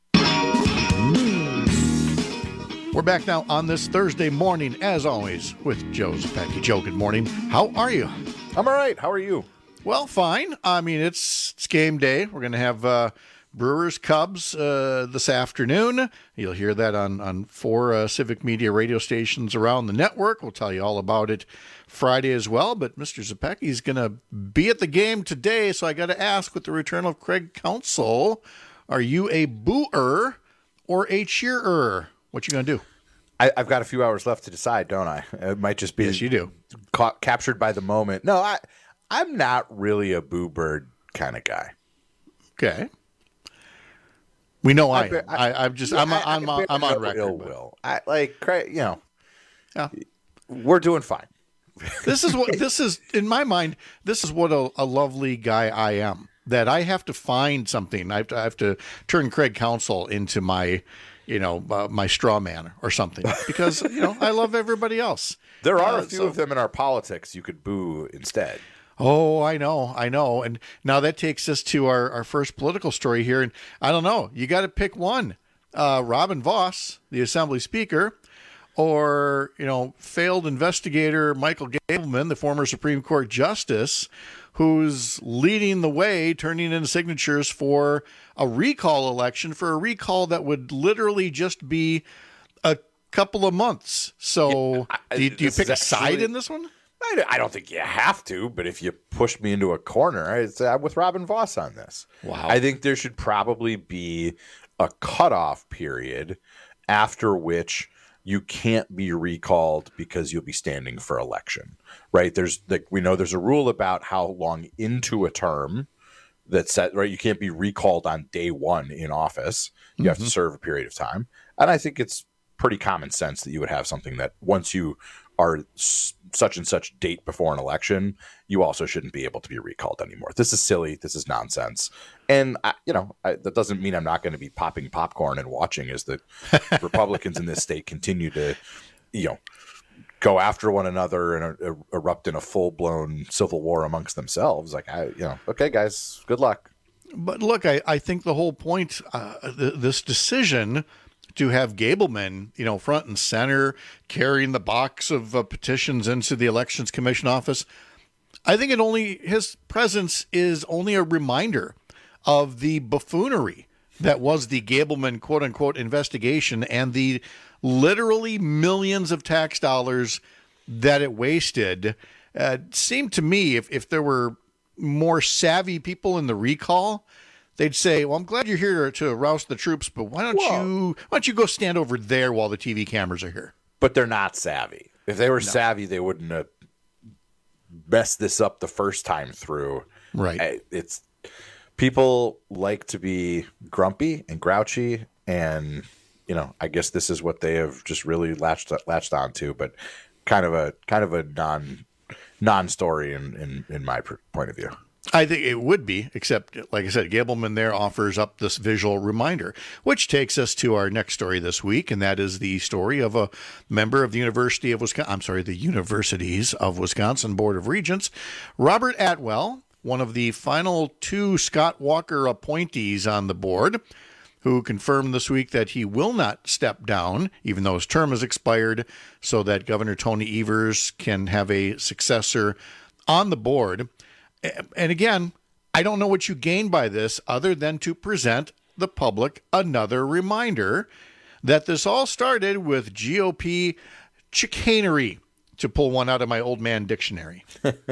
We're back now on this Thursday morning, as always, with Joe Zepecki. Joe, good morning. How are you? I'm all right. How are you? Well, fine. I mean, it's, it's game day. We're going to have uh, Brewers Cubs uh, this afternoon. You'll hear that on, on four uh, Civic Media radio stations around the network. We'll tell you all about it Friday as well. But Mister Zepecki is going to be at the game today, so I got to ask, with the return of Craig Counsell, are you a booer or a cheerer? What you going to do? I, I've got a few hours left to decide, don't I? It might just be yes, you do. Ca- captured by the moment. No, I, I'm not really a boo bird kind of guy. Okay. We know I, I, I, I I'm just, yeah, I'm, I, I'm, I, I'm, I'm on no record. Ill but. will. I like, you know, yeah. we're doing fine. This is what, this is, in my mind, this is what a, a lovely guy I am. That I have to find something. I have to, I have to turn Craig Counsell into my, you know, uh, my straw man or something, because, you know, I love everybody else. There are uh, a few so, of them in our politics you could boo instead. Oh, I know, I know. And now that takes us to our, our first political story here. And I don't know, you got to pick one. Uh, Robin Vos, the Assembly Speaker, or, you know, failed investigator Michael Gableman, the former Supreme Court Justice, who's leading the way, turning in signatures for a recall election, for a recall that would literally just be a couple of months. So yeah, I, do you, do you pick a side actually, in this one? I, I don't think you have to, but if you push me into a corner, it's, I'm with Robin Vos on this. Wow. I think there should probably be a cutoff period after which you can't be recalled because you'll be standing for election, right? There's like, we know there's a rule about how long into a term that's set, right? You can't be recalled on day one in office. You mm-hmm. have to serve a period of time. And I think it's pretty common sense that you would have something that once you are s- such and such date before an election, you also shouldn't be able to be recalled anymore. This is silly. This is nonsense. And, I, you know, I, that doesn't mean I'm not going to be popping popcorn and watching as the Republicans in this state continue to, you know, go after one another and uh, erupt in a full-blown civil war amongst themselves. Like, I, you know, okay, guys, good luck. But look, I, I think the whole point, uh, th- this decision to have Gableman, you know, front and center, carrying the box of uh, petitions into the Elections Commission office, I think it only, his presence is only a reminder of the buffoonery that was the Gableman quote unquote investigation and the literally millions of tax dollars that it wasted. Uh, it seemed to me if, if there were more savvy people in the recall, they'd say, well, I'm glad you're here to, to roust the troops, but why don't Whoa. you why don't you go stand over there while the T V cameras are here? But they're not savvy. If they were no. savvy, they wouldn't have messed this up the first time through. Right. It's people like to be grumpy and grouchy, and you know, I guess this is what they have just really latched latched onto. But kind of a kind of a non non story in, in in my point of view. I think it would be, except, like I said, Gableman there offers up this visual reminder, which takes us to our next story this week, and that is the story of a member of the University of Wisconsin, I'm sorry, the Universities of Wisconsin Board of Regents, Robert Atwell, one of the final two Scott Walker appointees on the board, who confirmed this week that he will not step down, even though his term has expired, so that Governor Tony Evers can have a successor on the board. And again, I don't know what you gain by this other than to present the public another reminder that this all started with G O P chicanery, to pull one out of my old man dictionary.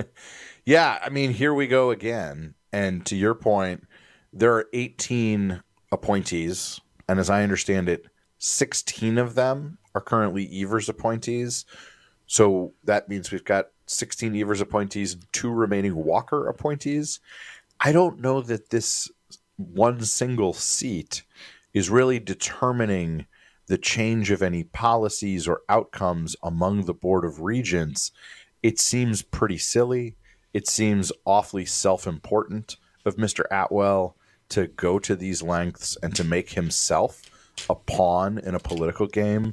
Yeah, I mean, here we go again. And to your point, there are eighteen appointees. And as I understand it, sixteen of them are currently Evers appointees. So that means we've got sixteen Evers appointees, two remaining Walker appointees. I don't know that this one single seat is really determining the change of any policies or outcomes among the Board of Regents. It seems pretty silly. It seems awfully self-important of Mister Atwell to go to these lengths and to make himself a pawn in a political game.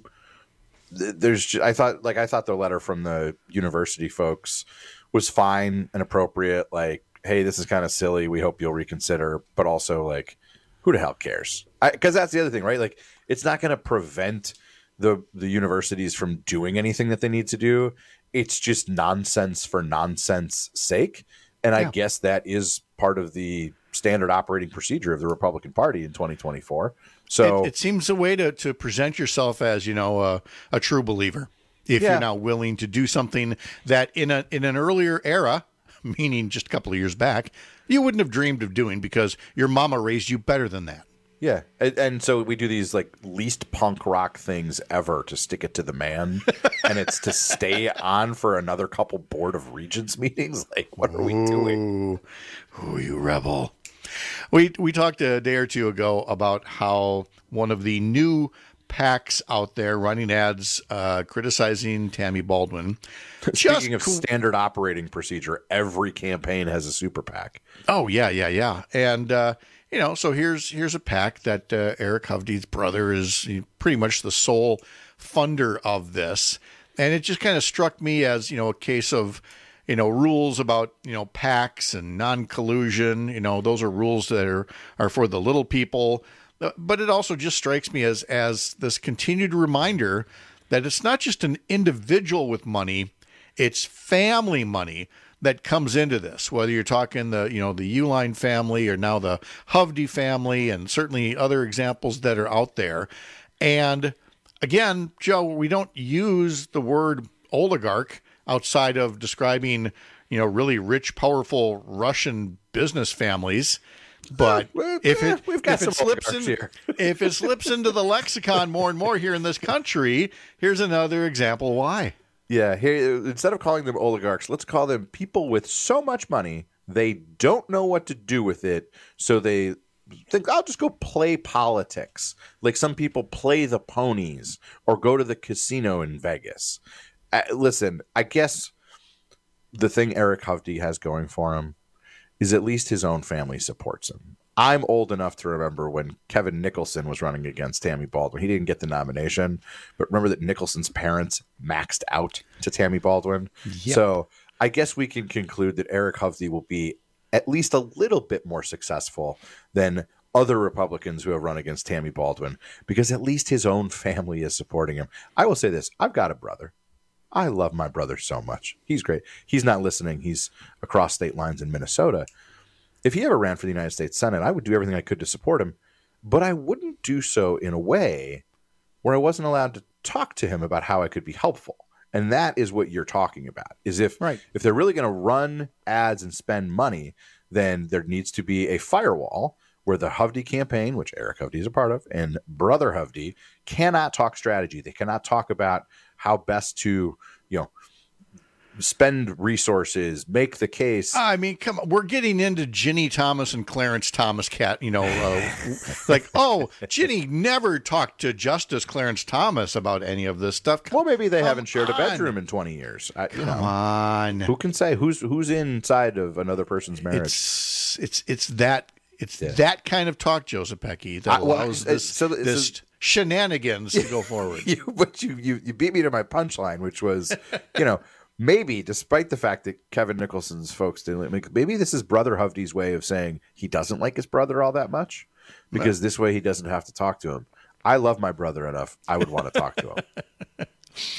There's, I thought, like I thought the letter from the university folks was fine and appropriate. Like, hey, this is kind of silly. We hope you'll reconsider. But also, like, who the hell cares? Because that's the other thing, right? Like, it's not going to prevent the the universities from doing anything that they need to do. It's just nonsense for nonsense sake. And I Yeah. guess that is part of the standard operating procedure of the Republican Party in twenty twenty-four. So it, it seems a way to, to present yourself as, you know, a, a true believer. If Yeah. you're now willing to do something that in a in an earlier era, meaning just a couple of years back, you wouldn't have dreamed of doing because your mama raised you better than that. yeah, and, and so we do these like least punk rock things ever to stick it to the man, and it's to stay on for another couple Board of Regents meetings. Like, what are we doing? Ooh, you rebel. We we talked a day or two ago about how one of the new PACs out there running ads uh, criticizing Tammy Baldwin. Speaking of co- standard operating procedure, every campaign has a super PAC. Oh yeah, yeah, yeah. And uh, you know, so here's here's a PAC that uh, Eric Hovde's brother is pretty much the sole funder of this, and it just kind of struck me as, you know, a case of, you know, rules about, you know, PACs and non-collusion. You know, those are rules that are are for the little people. But it also just strikes me as as this continued reminder that it's not just an individual with money, it's family money that comes into this, whether you're talking the, you know, the Uline family or now the Hovde family, and certainly other examples that are out there. And again, Joe, we don't use the word oligarch outside of describing, you know, really rich, powerful Russian business families. But Well, if yeah, it we've got if some it slips in, oligarchs here. if it slips into the lexicon more and more here in this country, here's another example why. Yeah, here instead of calling them oligarchs, let's call them people with so much money they don't know what to do with it, so they think, I'll just go play politics. Like some people play the ponies or go to the casino in Vegas. Uh, listen, I guess the thing Eric Hovde has going for him is at least his own family supports him. I'm old enough to remember when Kevin Nicholson was running against Tammy Baldwin. He didn't get the nomination, but remember that Nicholson's parents maxed out to Tammy Baldwin. Yep. So I guess we can conclude that Eric Hovde will be at least a little bit more successful than other Republicans who have run against Tammy Baldwin, because at least his own family is supporting him. I will say this. I've got a brother. I love my brother so much. He's great. He's not listening. He's across state lines in Minnesota. If he ever ran for the United States Senate, I would do everything I could to support him, but I wouldn't do so in a way where I wasn't allowed to talk to him about how I could be helpful. And that is what you're talking about, is if, right. if they're really going to run ads and spend money, then there needs to be a firewall where the Hovde campaign, which Eric Hovde is a part of, and Brother Hovde cannot talk strategy. They cannot talk about how best to, you know, spend resources, make the case. I mean, come on, we're getting into Ginny Thomas and Clarence Thomas cat, you know, uh, like, oh, Ginny never talked to Justice Clarence Thomas about any of this stuff. Well, maybe they come haven't shared on. a bedroom in twenty years. I, you Come know, on. Who can say who's who's inside of another person's marriage? It's it's it's that it's Yeah. that kind of talk, Joseph Pecky, that I- well, allows it's- this, so- so- this shenanigans to go forward. you, but you, you you beat me to my punchline, which was, you know, maybe despite the fact that Kevin Nicholson's folks didn't like, maybe this is Brother Hovde's way of saying he doesn't like his brother all that much, because this way he doesn't have to talk to him. I love my brother enough. I would want to talk to him.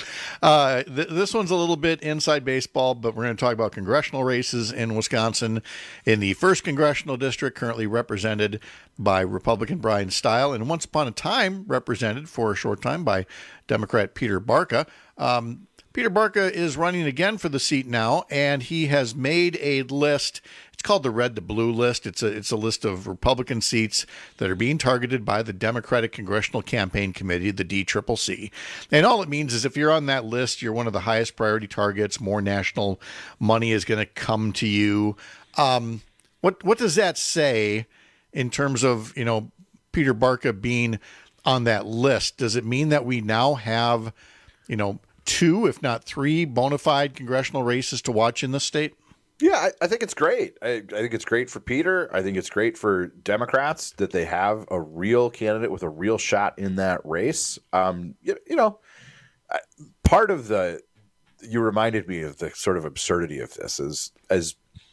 Uh, th- this one's a little bit inside baseball, but we're going to talk about congressional races in Wisconsin in the first congressional district, currently represented by Republican Brian Stile, and once upon a time represented for a short time by Democrat Peter Barca. Um, Peter Barca is running again for the seat now, and he has made a list. It's called the Red to Blue list. It's a it's a list of Republican seats that are being targeted by the Democratic Congressional Campaign Committee, the D C C C. And all it means is if you're on that list, you're one of the highest priority targets. More national money is going to come to you. Um, what what does that say in terms of, you know, Peter Barca being on that list? Does it mean that we now have, you know, two, if not three, bona fide congressional races to watch in the state? Yeah, I, I think it's great. I, I think it's great for Peter. I think it's great for Democrats that they have a real candidate with a real shot in that race. Um, you, you know, part of the you reminded me of the sort of absurdity of this is as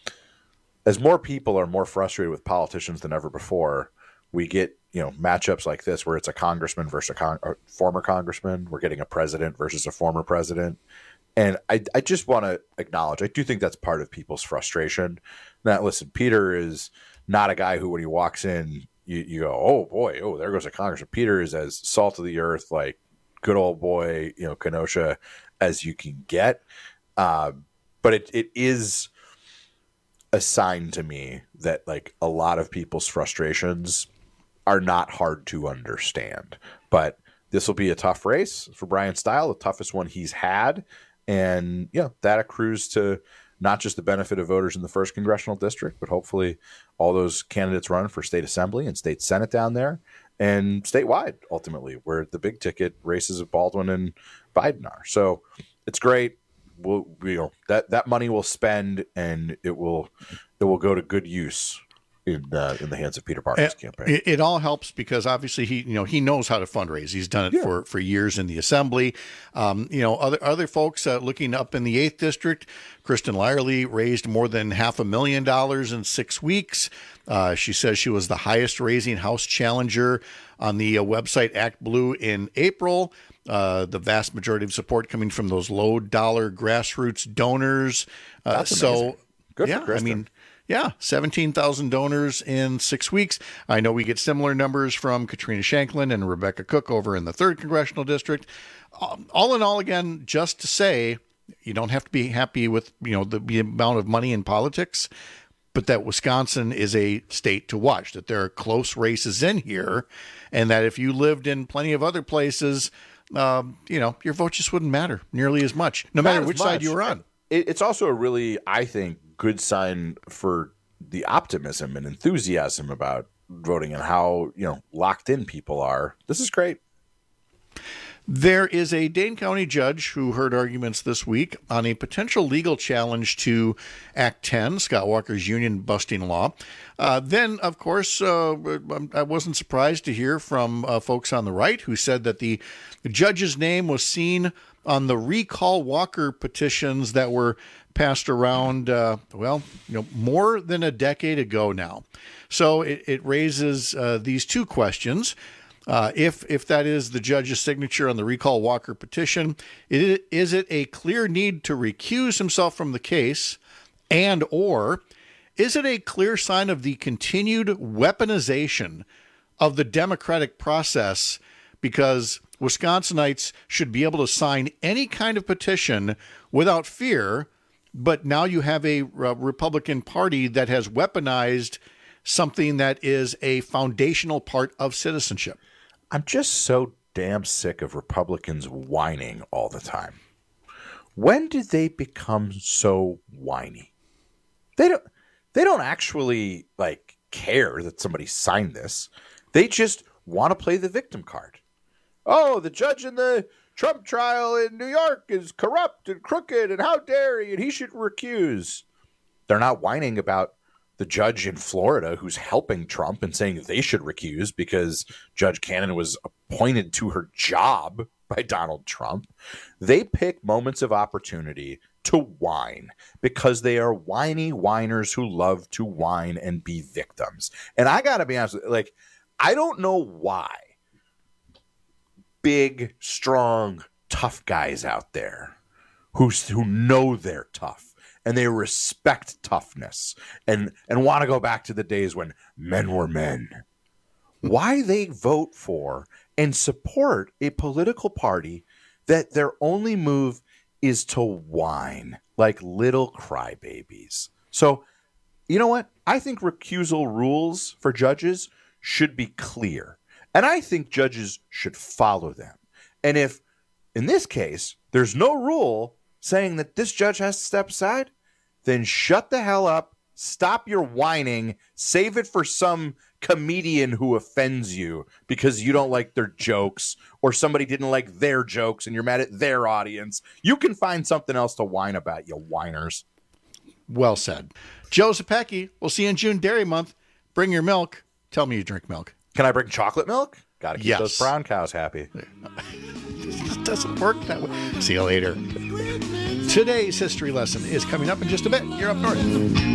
as more people are more frustrated with politicians than ever before, we get, you know, matchups like this where it's a congressman versus a, con- a former congressman. We're getting a president versus a former president. And I, I just want to acknowledge, I do think that's part of people's frustration. Now, listen, Peter is not a guy who, when he walks in, you, you go, oh boy, oh, there goes a congressman. Peter is as salt of the earth, like good old boy, you know, Kenosha as you can get. Uh, but it it is a sign to me that like a lot of people's frustrations are not hard to understand. But this will be a tough race for Brian Stile, the toughest one he's had. And, yeah, that accrues to not just the benefit of voters in the first congressional district, but hopefully all those candidates run for state assembly and state senate down there and statewide, ultimately, where the big ticket races of Baldwin and Biden are. So it's great. We'll, you know, that, that money will spend and it will it will go to good use in uh, in the hands of Peter Parker's campaign. It, it all helps because obviously he, you know, he knows how to fundraise. He's done it Yeah. for, for years in the assembly. Um, you know, other other folks uh, looking up in the eighth district, Kristen Lyerly raised more than half a million dollars in six weeks. Uh, she says she was the highest raising House challenger on the uh, website Act Blue in April. Uh, the vast majority of support coming from those low dollar grassroots donors. Uh, That's so amazing. Good for yeah, I Kristen. mean. Yeah, seventeen thousand donors in six weeks. I know we get similar numbers from Katrina Shanklin and Rebecca Cook over in the third Congressional District. Um, all in all, again, just to say, you don't have to be happy with, you know, the, the amount of money in politics, but that Wisconsin is a state to watch, that there are close races in here, and that if you lived in plenty of other places, um, you know, your vote just wouldn't matter nearly as much, no Not matter as which side much. you were on. It, it's also a really, I think, good sign for the optimism and enthusiasm about voting and how, you know, locked in people are. This is great. There is a Dane County judge who heard arguments this week on a potential legal challenge to Act ten, Scott Walker's union busting law. Uh, then, of course, uh, I wasn't surprised to hear from uh, folks on the right who said that the judge's name was seen on the Recall Walker petitions that were passed around, uh, well, you know, more than a decade ago now. So it, it raises uh, these two questions. Uh, if if that is the judge's signature on the Recall Walker petition, it, is it a clear need to recuse himself from the case, and or is it a clear sign of the continued weaponization of the democratic process, because Wisconsinites should be able to sign any kind of petition without fear, but now you have a uh, Republican Party that has weaponized something that is a foundational part of citizenship. I'm just so damn sick of Republicans whining all the time. When did they become so whiny? They don't they don't actually like care that somebody signed this. They just want to play the victim card. Oh, the judge in the Trump trial in New York is corrupt and crooked, and how dare he, and he should recuse. They're not whining about the judge in Florida who's helping Trump and saying they should recuse because Judge Cannon was appointed to her job by Donald Trump. They pick moments of opportunity to whine because they are whiny whiners who love to whine and be victims. And I got to be honest with you, like, I don't know why big, strong, tough guys out there who, who know they're tough and they respect toughness and, and want to go back to the days when men were men, why they vote for and support a political party that their only move is to whine like little crybabies. So, you know what? I think recusal rules for judges should be clear, and I think judges should follow them. And if, in this case, there's no rule saying that this judge has to step aside, then shut the hell up, stop your whining, save it for some comedian who offends you because you don't like their jokes or somebody didn't like their jokes and you're mad at their audience. You can find something else to whine about, you whiners. Well said. Joe Zepecki, we'll see you in June Dairy Month. Bring your milk. Tell me you drink milk. Can I bring chocolate milk? Got to keep Yes. those brown cows happy. It doesn't work that way. See you later. Today's history lesson is coming up in just a bit. You're up north.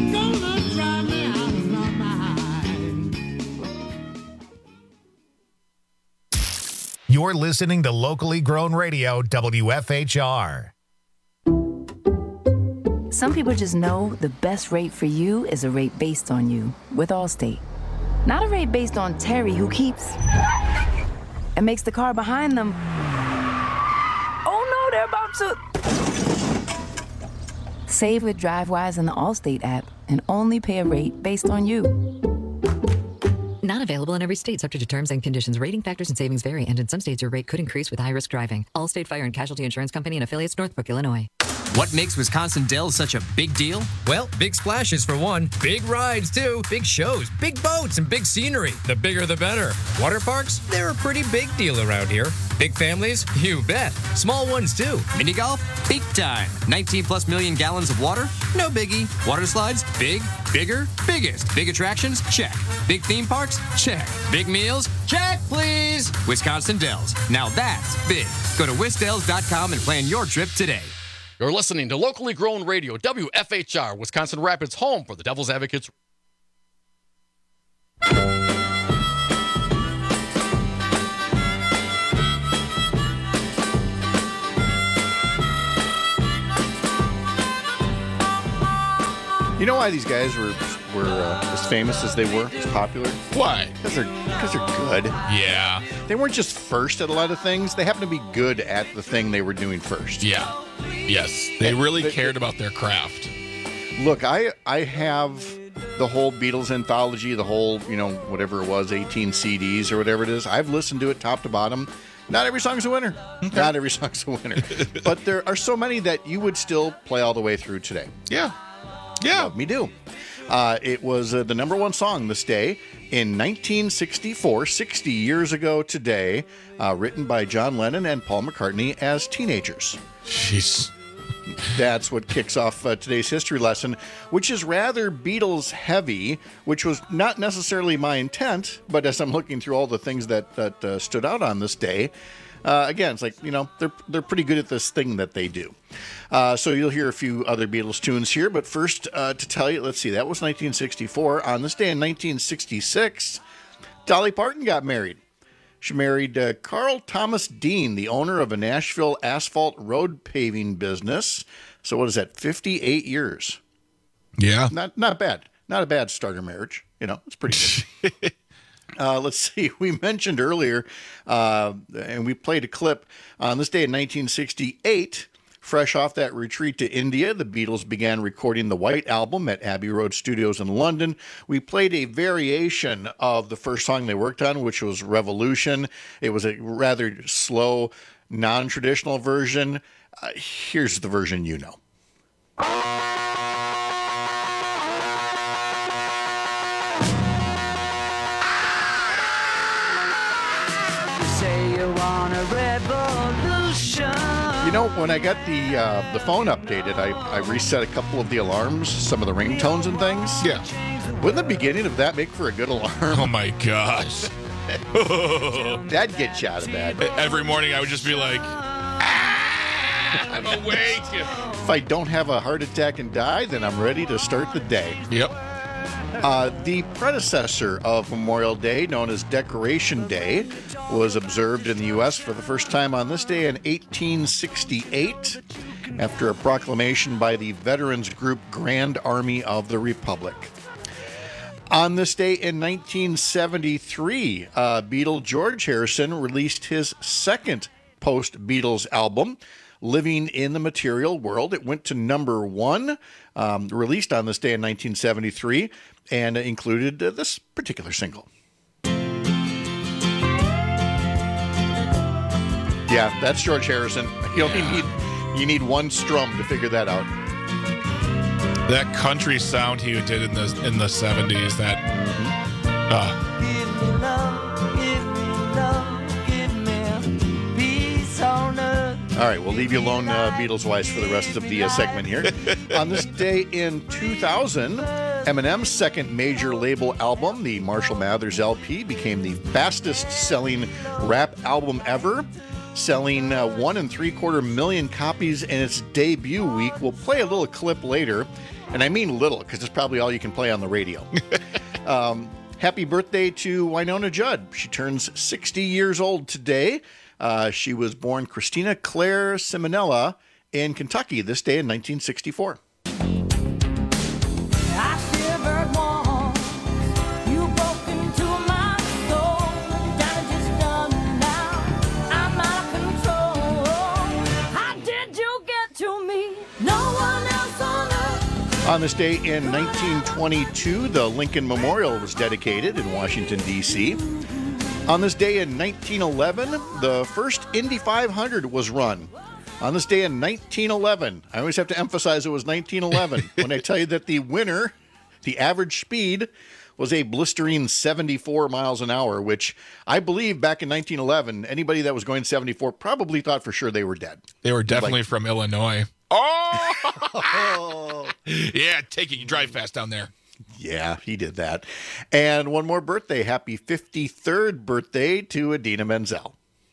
You're listening to locally grown radio, W F H R. Some people just know the best rate for you is a rate based on you with Allstate. Not a rate based on Terry, who keeps and makes the car behind them. Oh no, they're about to. Save with DriveWise in the Allstate app and only pay a rate based on you. Not available in every state, subject to terms and conditions. Rating factors and savings vary, and in some states your rate could increase with high-risk driving. Allstate Fire and Casualty Insurance Company and affiliates, Northbrook, Illinois. What makes Wisconsin Dells such a big deal? Well, big splashes for one, big rides too, big shows, big boats, and big scenery. The bigger the better. Water parks? They're a pretty big deal around here. Big families? You bet. Small ones too. Mini golf? Big time. nineteen plus million gallons of water? No biggie. Water slides? Big, bigger, biggest. Big attractions? Check. Big theme parks? Check. Big meals? Check, please. Wisconsin Dells. Now that's big. Go to wisdells dot com and plan your trip today. You're listening to locally grown radio, W F H R, Wisconsin Rapids, home for the Devil's Advocates. You know why these guys were were uh, as famous as they were, as popular? Why? Because they're because they're good. Yeah. They weren't just first at a lot of things. They happened to be good at the thing they were doing first. Yeah. Yes. They really cared about their craft. Look, I I have the whole Beatles anthology, the whole, you know, whatever it was, eighteen C Ds or whatever it is. I've listened to it top to bottom. Not every song's a winner. Okay. Not every song's a winner. But there are so many that you would still play all the way through today. Yeah. Yeah. Love me do. Uh, it was uh, the number one song this day in nineteen sixty-four, sixty years ago today, uh, written by John Lennon and Paul McCartney as teenagers. Jeez. That's what kicks off uh, today's history lesson, which is rather Beatles heavy, which was not necessarily my intent, but as I'm looking through all the things that, that uh, stood out on this day, Uh, again, it's like, you know, they're they're pretty good at this thing that they do. Uh, so you'll hear a few other Beatles tunes here. But first, uh, to tell you, let's see, that was nineteen sixty-four. On this day in nineteen sixty-six, Dolly Parton got married. She married uh, Carl Thomas Dean, the owner of a Nashville asphalt road paving business. So what is that, fifty-eight years? Yeah. Not not bad. Not a bad starter marriage. You know, it's pretty good. Uh, let's see. We mentioned earlier, uh, and we played a clip on this day in nineteen sixty-eight. Fresh off that retreat to India, the Beatles began recording the White Album at Abbey Road Studios in London. We played a variation of the first song they worked on, which was Revolution. It was a rather slow, non-traditional version. Uh, here's the version you know. You know, when I got the uh, the phone updated, I, I reset a couple of the alarms, some of the ringtones and things. Yeah. Wouldn't the beginning of that make for a good alarm? Oh, my gosh. That'd get you out of bed. Every morning I would just be like, ah, I'm awake. If I don't have a heart attack and die, then I'm ready to start the day. Yep. Uh, the predecessor of Memorial Day, known as Decoration Day, was observed in the U S for the first time on this day in eighteen sixty-eight after a proclamation by the veterans group Grand Army of the Republic. On this day in nineteen seventy-three, uh, Beatle George Harrison released his second post-Beatles album, Living in the Material World. It went to number one, um, released on this day in nineteen seventy-three, and included uh, this particular single. Yeah, that's George Harrison. You only yeah. need you need one strum to figure that out. That country sound he did in the in the seventies. That. Uh, Give me love, give me love, give me peace on earth. All right, we'll leave you alone, uh, Beatles-wise, for the rest of the uh, segment here. On this day in two thousand, Eminem's second major label album, the Marshall Mathers L P, became the fastest-selling rap album ever, selling uh, one and three-quarter million copies in its debut week. We'll play a little clip later, and I mean little, because it's probably all you can play on the radio. um, happy birthday to Winona Judd. She turns sixty years old today. Uh, she was born Christina Claire Simonella in Kentucky this day in nineteen sixty-four. On this day in nineteen twenty-two, the Lincoln Memorial was dedicated in Washington, D C On this day in nineteen eleven, the first Indy five hundred was run. On this day in nineteen eleven, I always have to emphasize it was nineteen eleven when I tell you that the winner, the average speed, was a blistering seventy-four miles an hour, which I believe back in nineteen eleven, anybody that was going seventy-four probably thought for sure they were dead. They were definitely Like- from Illinois. Oh! Yeah, take it. You drive fast down there. Yeah, he did that. And one more birthday. Happy fifty-third birthday to Idina Menzel.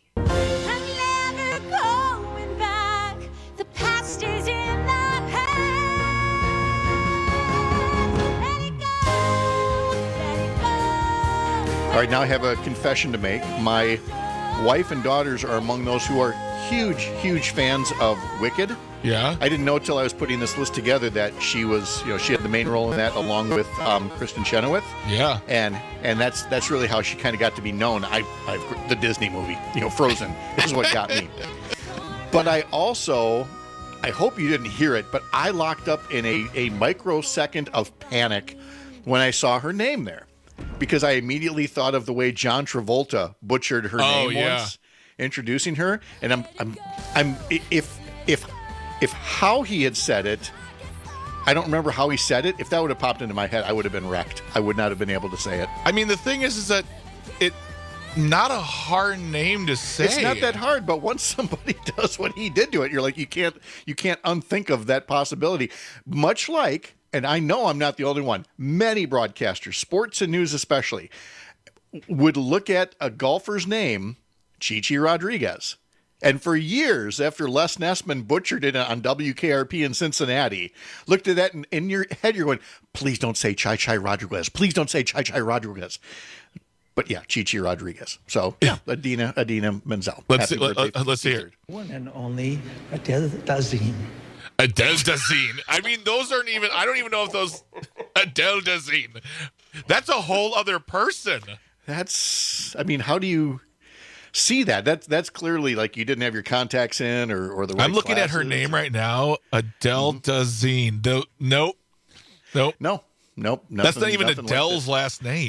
All right, now I have a confession to make. My wife and daughters are among those who are huge, huge fans of Wicked. Yeah. I didn't know until I was putting this list together that she was, you know, she had the main role in that along with um, Kristen Chenoweth. Yeah. And and that's that's really how she kind of got to be known. I, I the Disney movie, you know, Frozen is what got me. But I also, I hope you didn't hear it, but I locked up in a, a microsecond of panic when I saw her name there. Because I immediately thought of the way John Travolta butchered her Oh, name yeah. once, introducing her, and I'm, I'm, I'm, if, if, if how he had said it, I don't remember how he said it. If that would have popped into my head, I would have been wrecked. I would not have been able to say it. I mean, the thing is, is that it not a hard name to say. It's not that hard, but once somebody does what he did to it, you're like, you can't, you can't unthink of that possibility. Much like. And I know I'm not the only one. Many broadcasters, sports and news especially, would look at a golfer's name, Chichi Rodriguez. And for years after Les Nessman butchered it on W K R P in Cincinnati, looked at that and in your head you're going, please don't say Chai Chai Rodriguez. Please don't say Chai Chai Rodriguez. But yeah, Chichi Rodriguez. So yeah, Idina, Idina Menzel. Let's Happy see, let, birthday, uh, let's hear it. One and only Adele Dazeem. Adele Dazeem. I mean, those aren't even, I don't even know if those, Adele Dazeem. That's a whole other person. That's, I mean, how do you see that? That's that's clearly like you didn't have your contacts in or, or the right I'm looking at her glasses. name right now, Adele Mm-hmm. Dazeem. No, nope. Nope. No, nope. That's nothing- not even nothing like Adele's that. last name.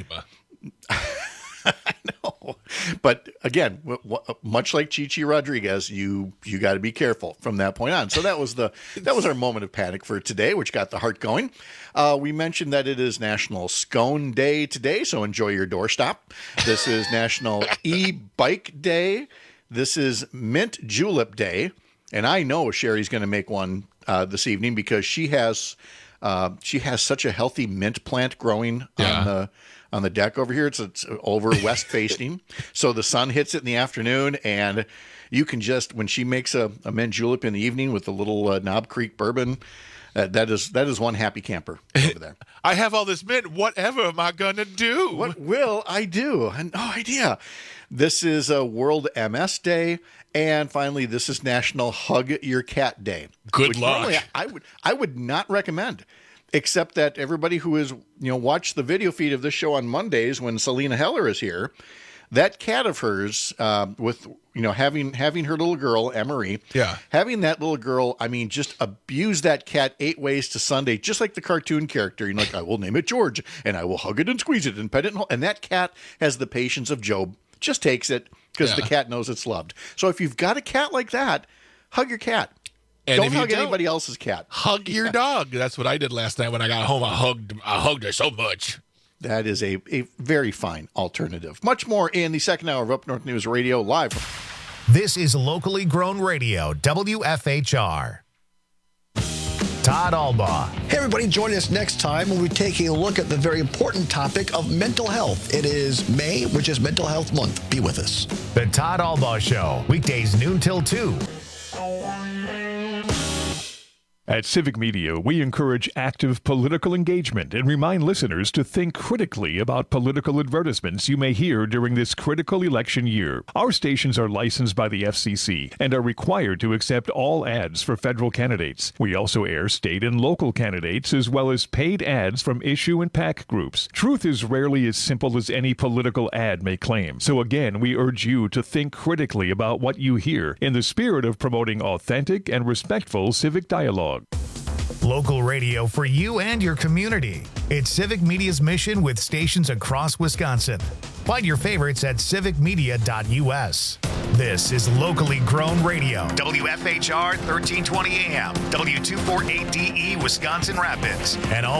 But again, w- w- much like Chichi Rodriguez, you you got to be careful from that point on. So that was the that was our moment of panic for today, which got the heart going. Uh, we mentioned that it is National Scone Day today, so enjoy your doorstop. This is National E-Bike Day. This is Mint Julep Day, and I know Sherry's going to make one uh, this evening because she has uh, she has such a healthy mint plant growing Yeah. on the. on the deck over here. It's, it's over west facing. So the sun hits it in the afternoon and you can just, when she makes a, a mint julep in the evening with a little uh, Knob Creek bourbon, uh, that is that is one happy camper over there. I have all this mint. Whatever am I going to do? What will I do? I have no idea. This is a World M S Day. And finally, this is National Hug Your Cat Day. Good which luck. normally I would I would not recommend. Except that everybody who is, you know, watched the video feed of this show on Mondays when Selena Heller is here, that cat of hers, uh, with, you know, having having her little girl, Emery, Yeah. having that little girl, I mean, just abuse that cat eight ways to Sunday, just like the cartoon character. You know, like, I will name it George, and I will hug it and squeeze it and pet it. And, and that cat has the patience of Job, just takes it because the Yeah. cat knows it's loved. So if you've got a cat like that, hug your cat. And don't if you hug don't, anybody else's cat. Hug your dog. That's what I did last night when I got home. I hugged I hugged her so much. That is a, a very fine alternative. Much more in the second hour of Up North News Radio live. This is locally grown radio, W F H R. Todd Albaugh. Hey, everybody, join us next time when we're taking a look at the very important topic of mental health. It is May, which is Mental Health Month. Be with us. The Todd Albaugh Show, weekdays noon till two. At Civic Media, we encourage active political engagement and remind listeners to think critically about political advertisements you may hear during this critical election year. Our stations are licensed by the F C C and are required to accept all ads for federal candidates. We also air state and local candidates as well as paid ads from issue and PAC groups. Truth is rarely as simple as any political ad may claim. So again, we urge you to think critically about what you hear in the spirit of promoting authentic and respectful civic dialogue. Local radio for you and your community. It's Civic Media's mission with stations across Wisconsin. Find your favorites at civic media dot U S. This is locally grown radio. W F H R thirteen twenty A M, W two forty-eight D E, Wisconsin Rapids, and all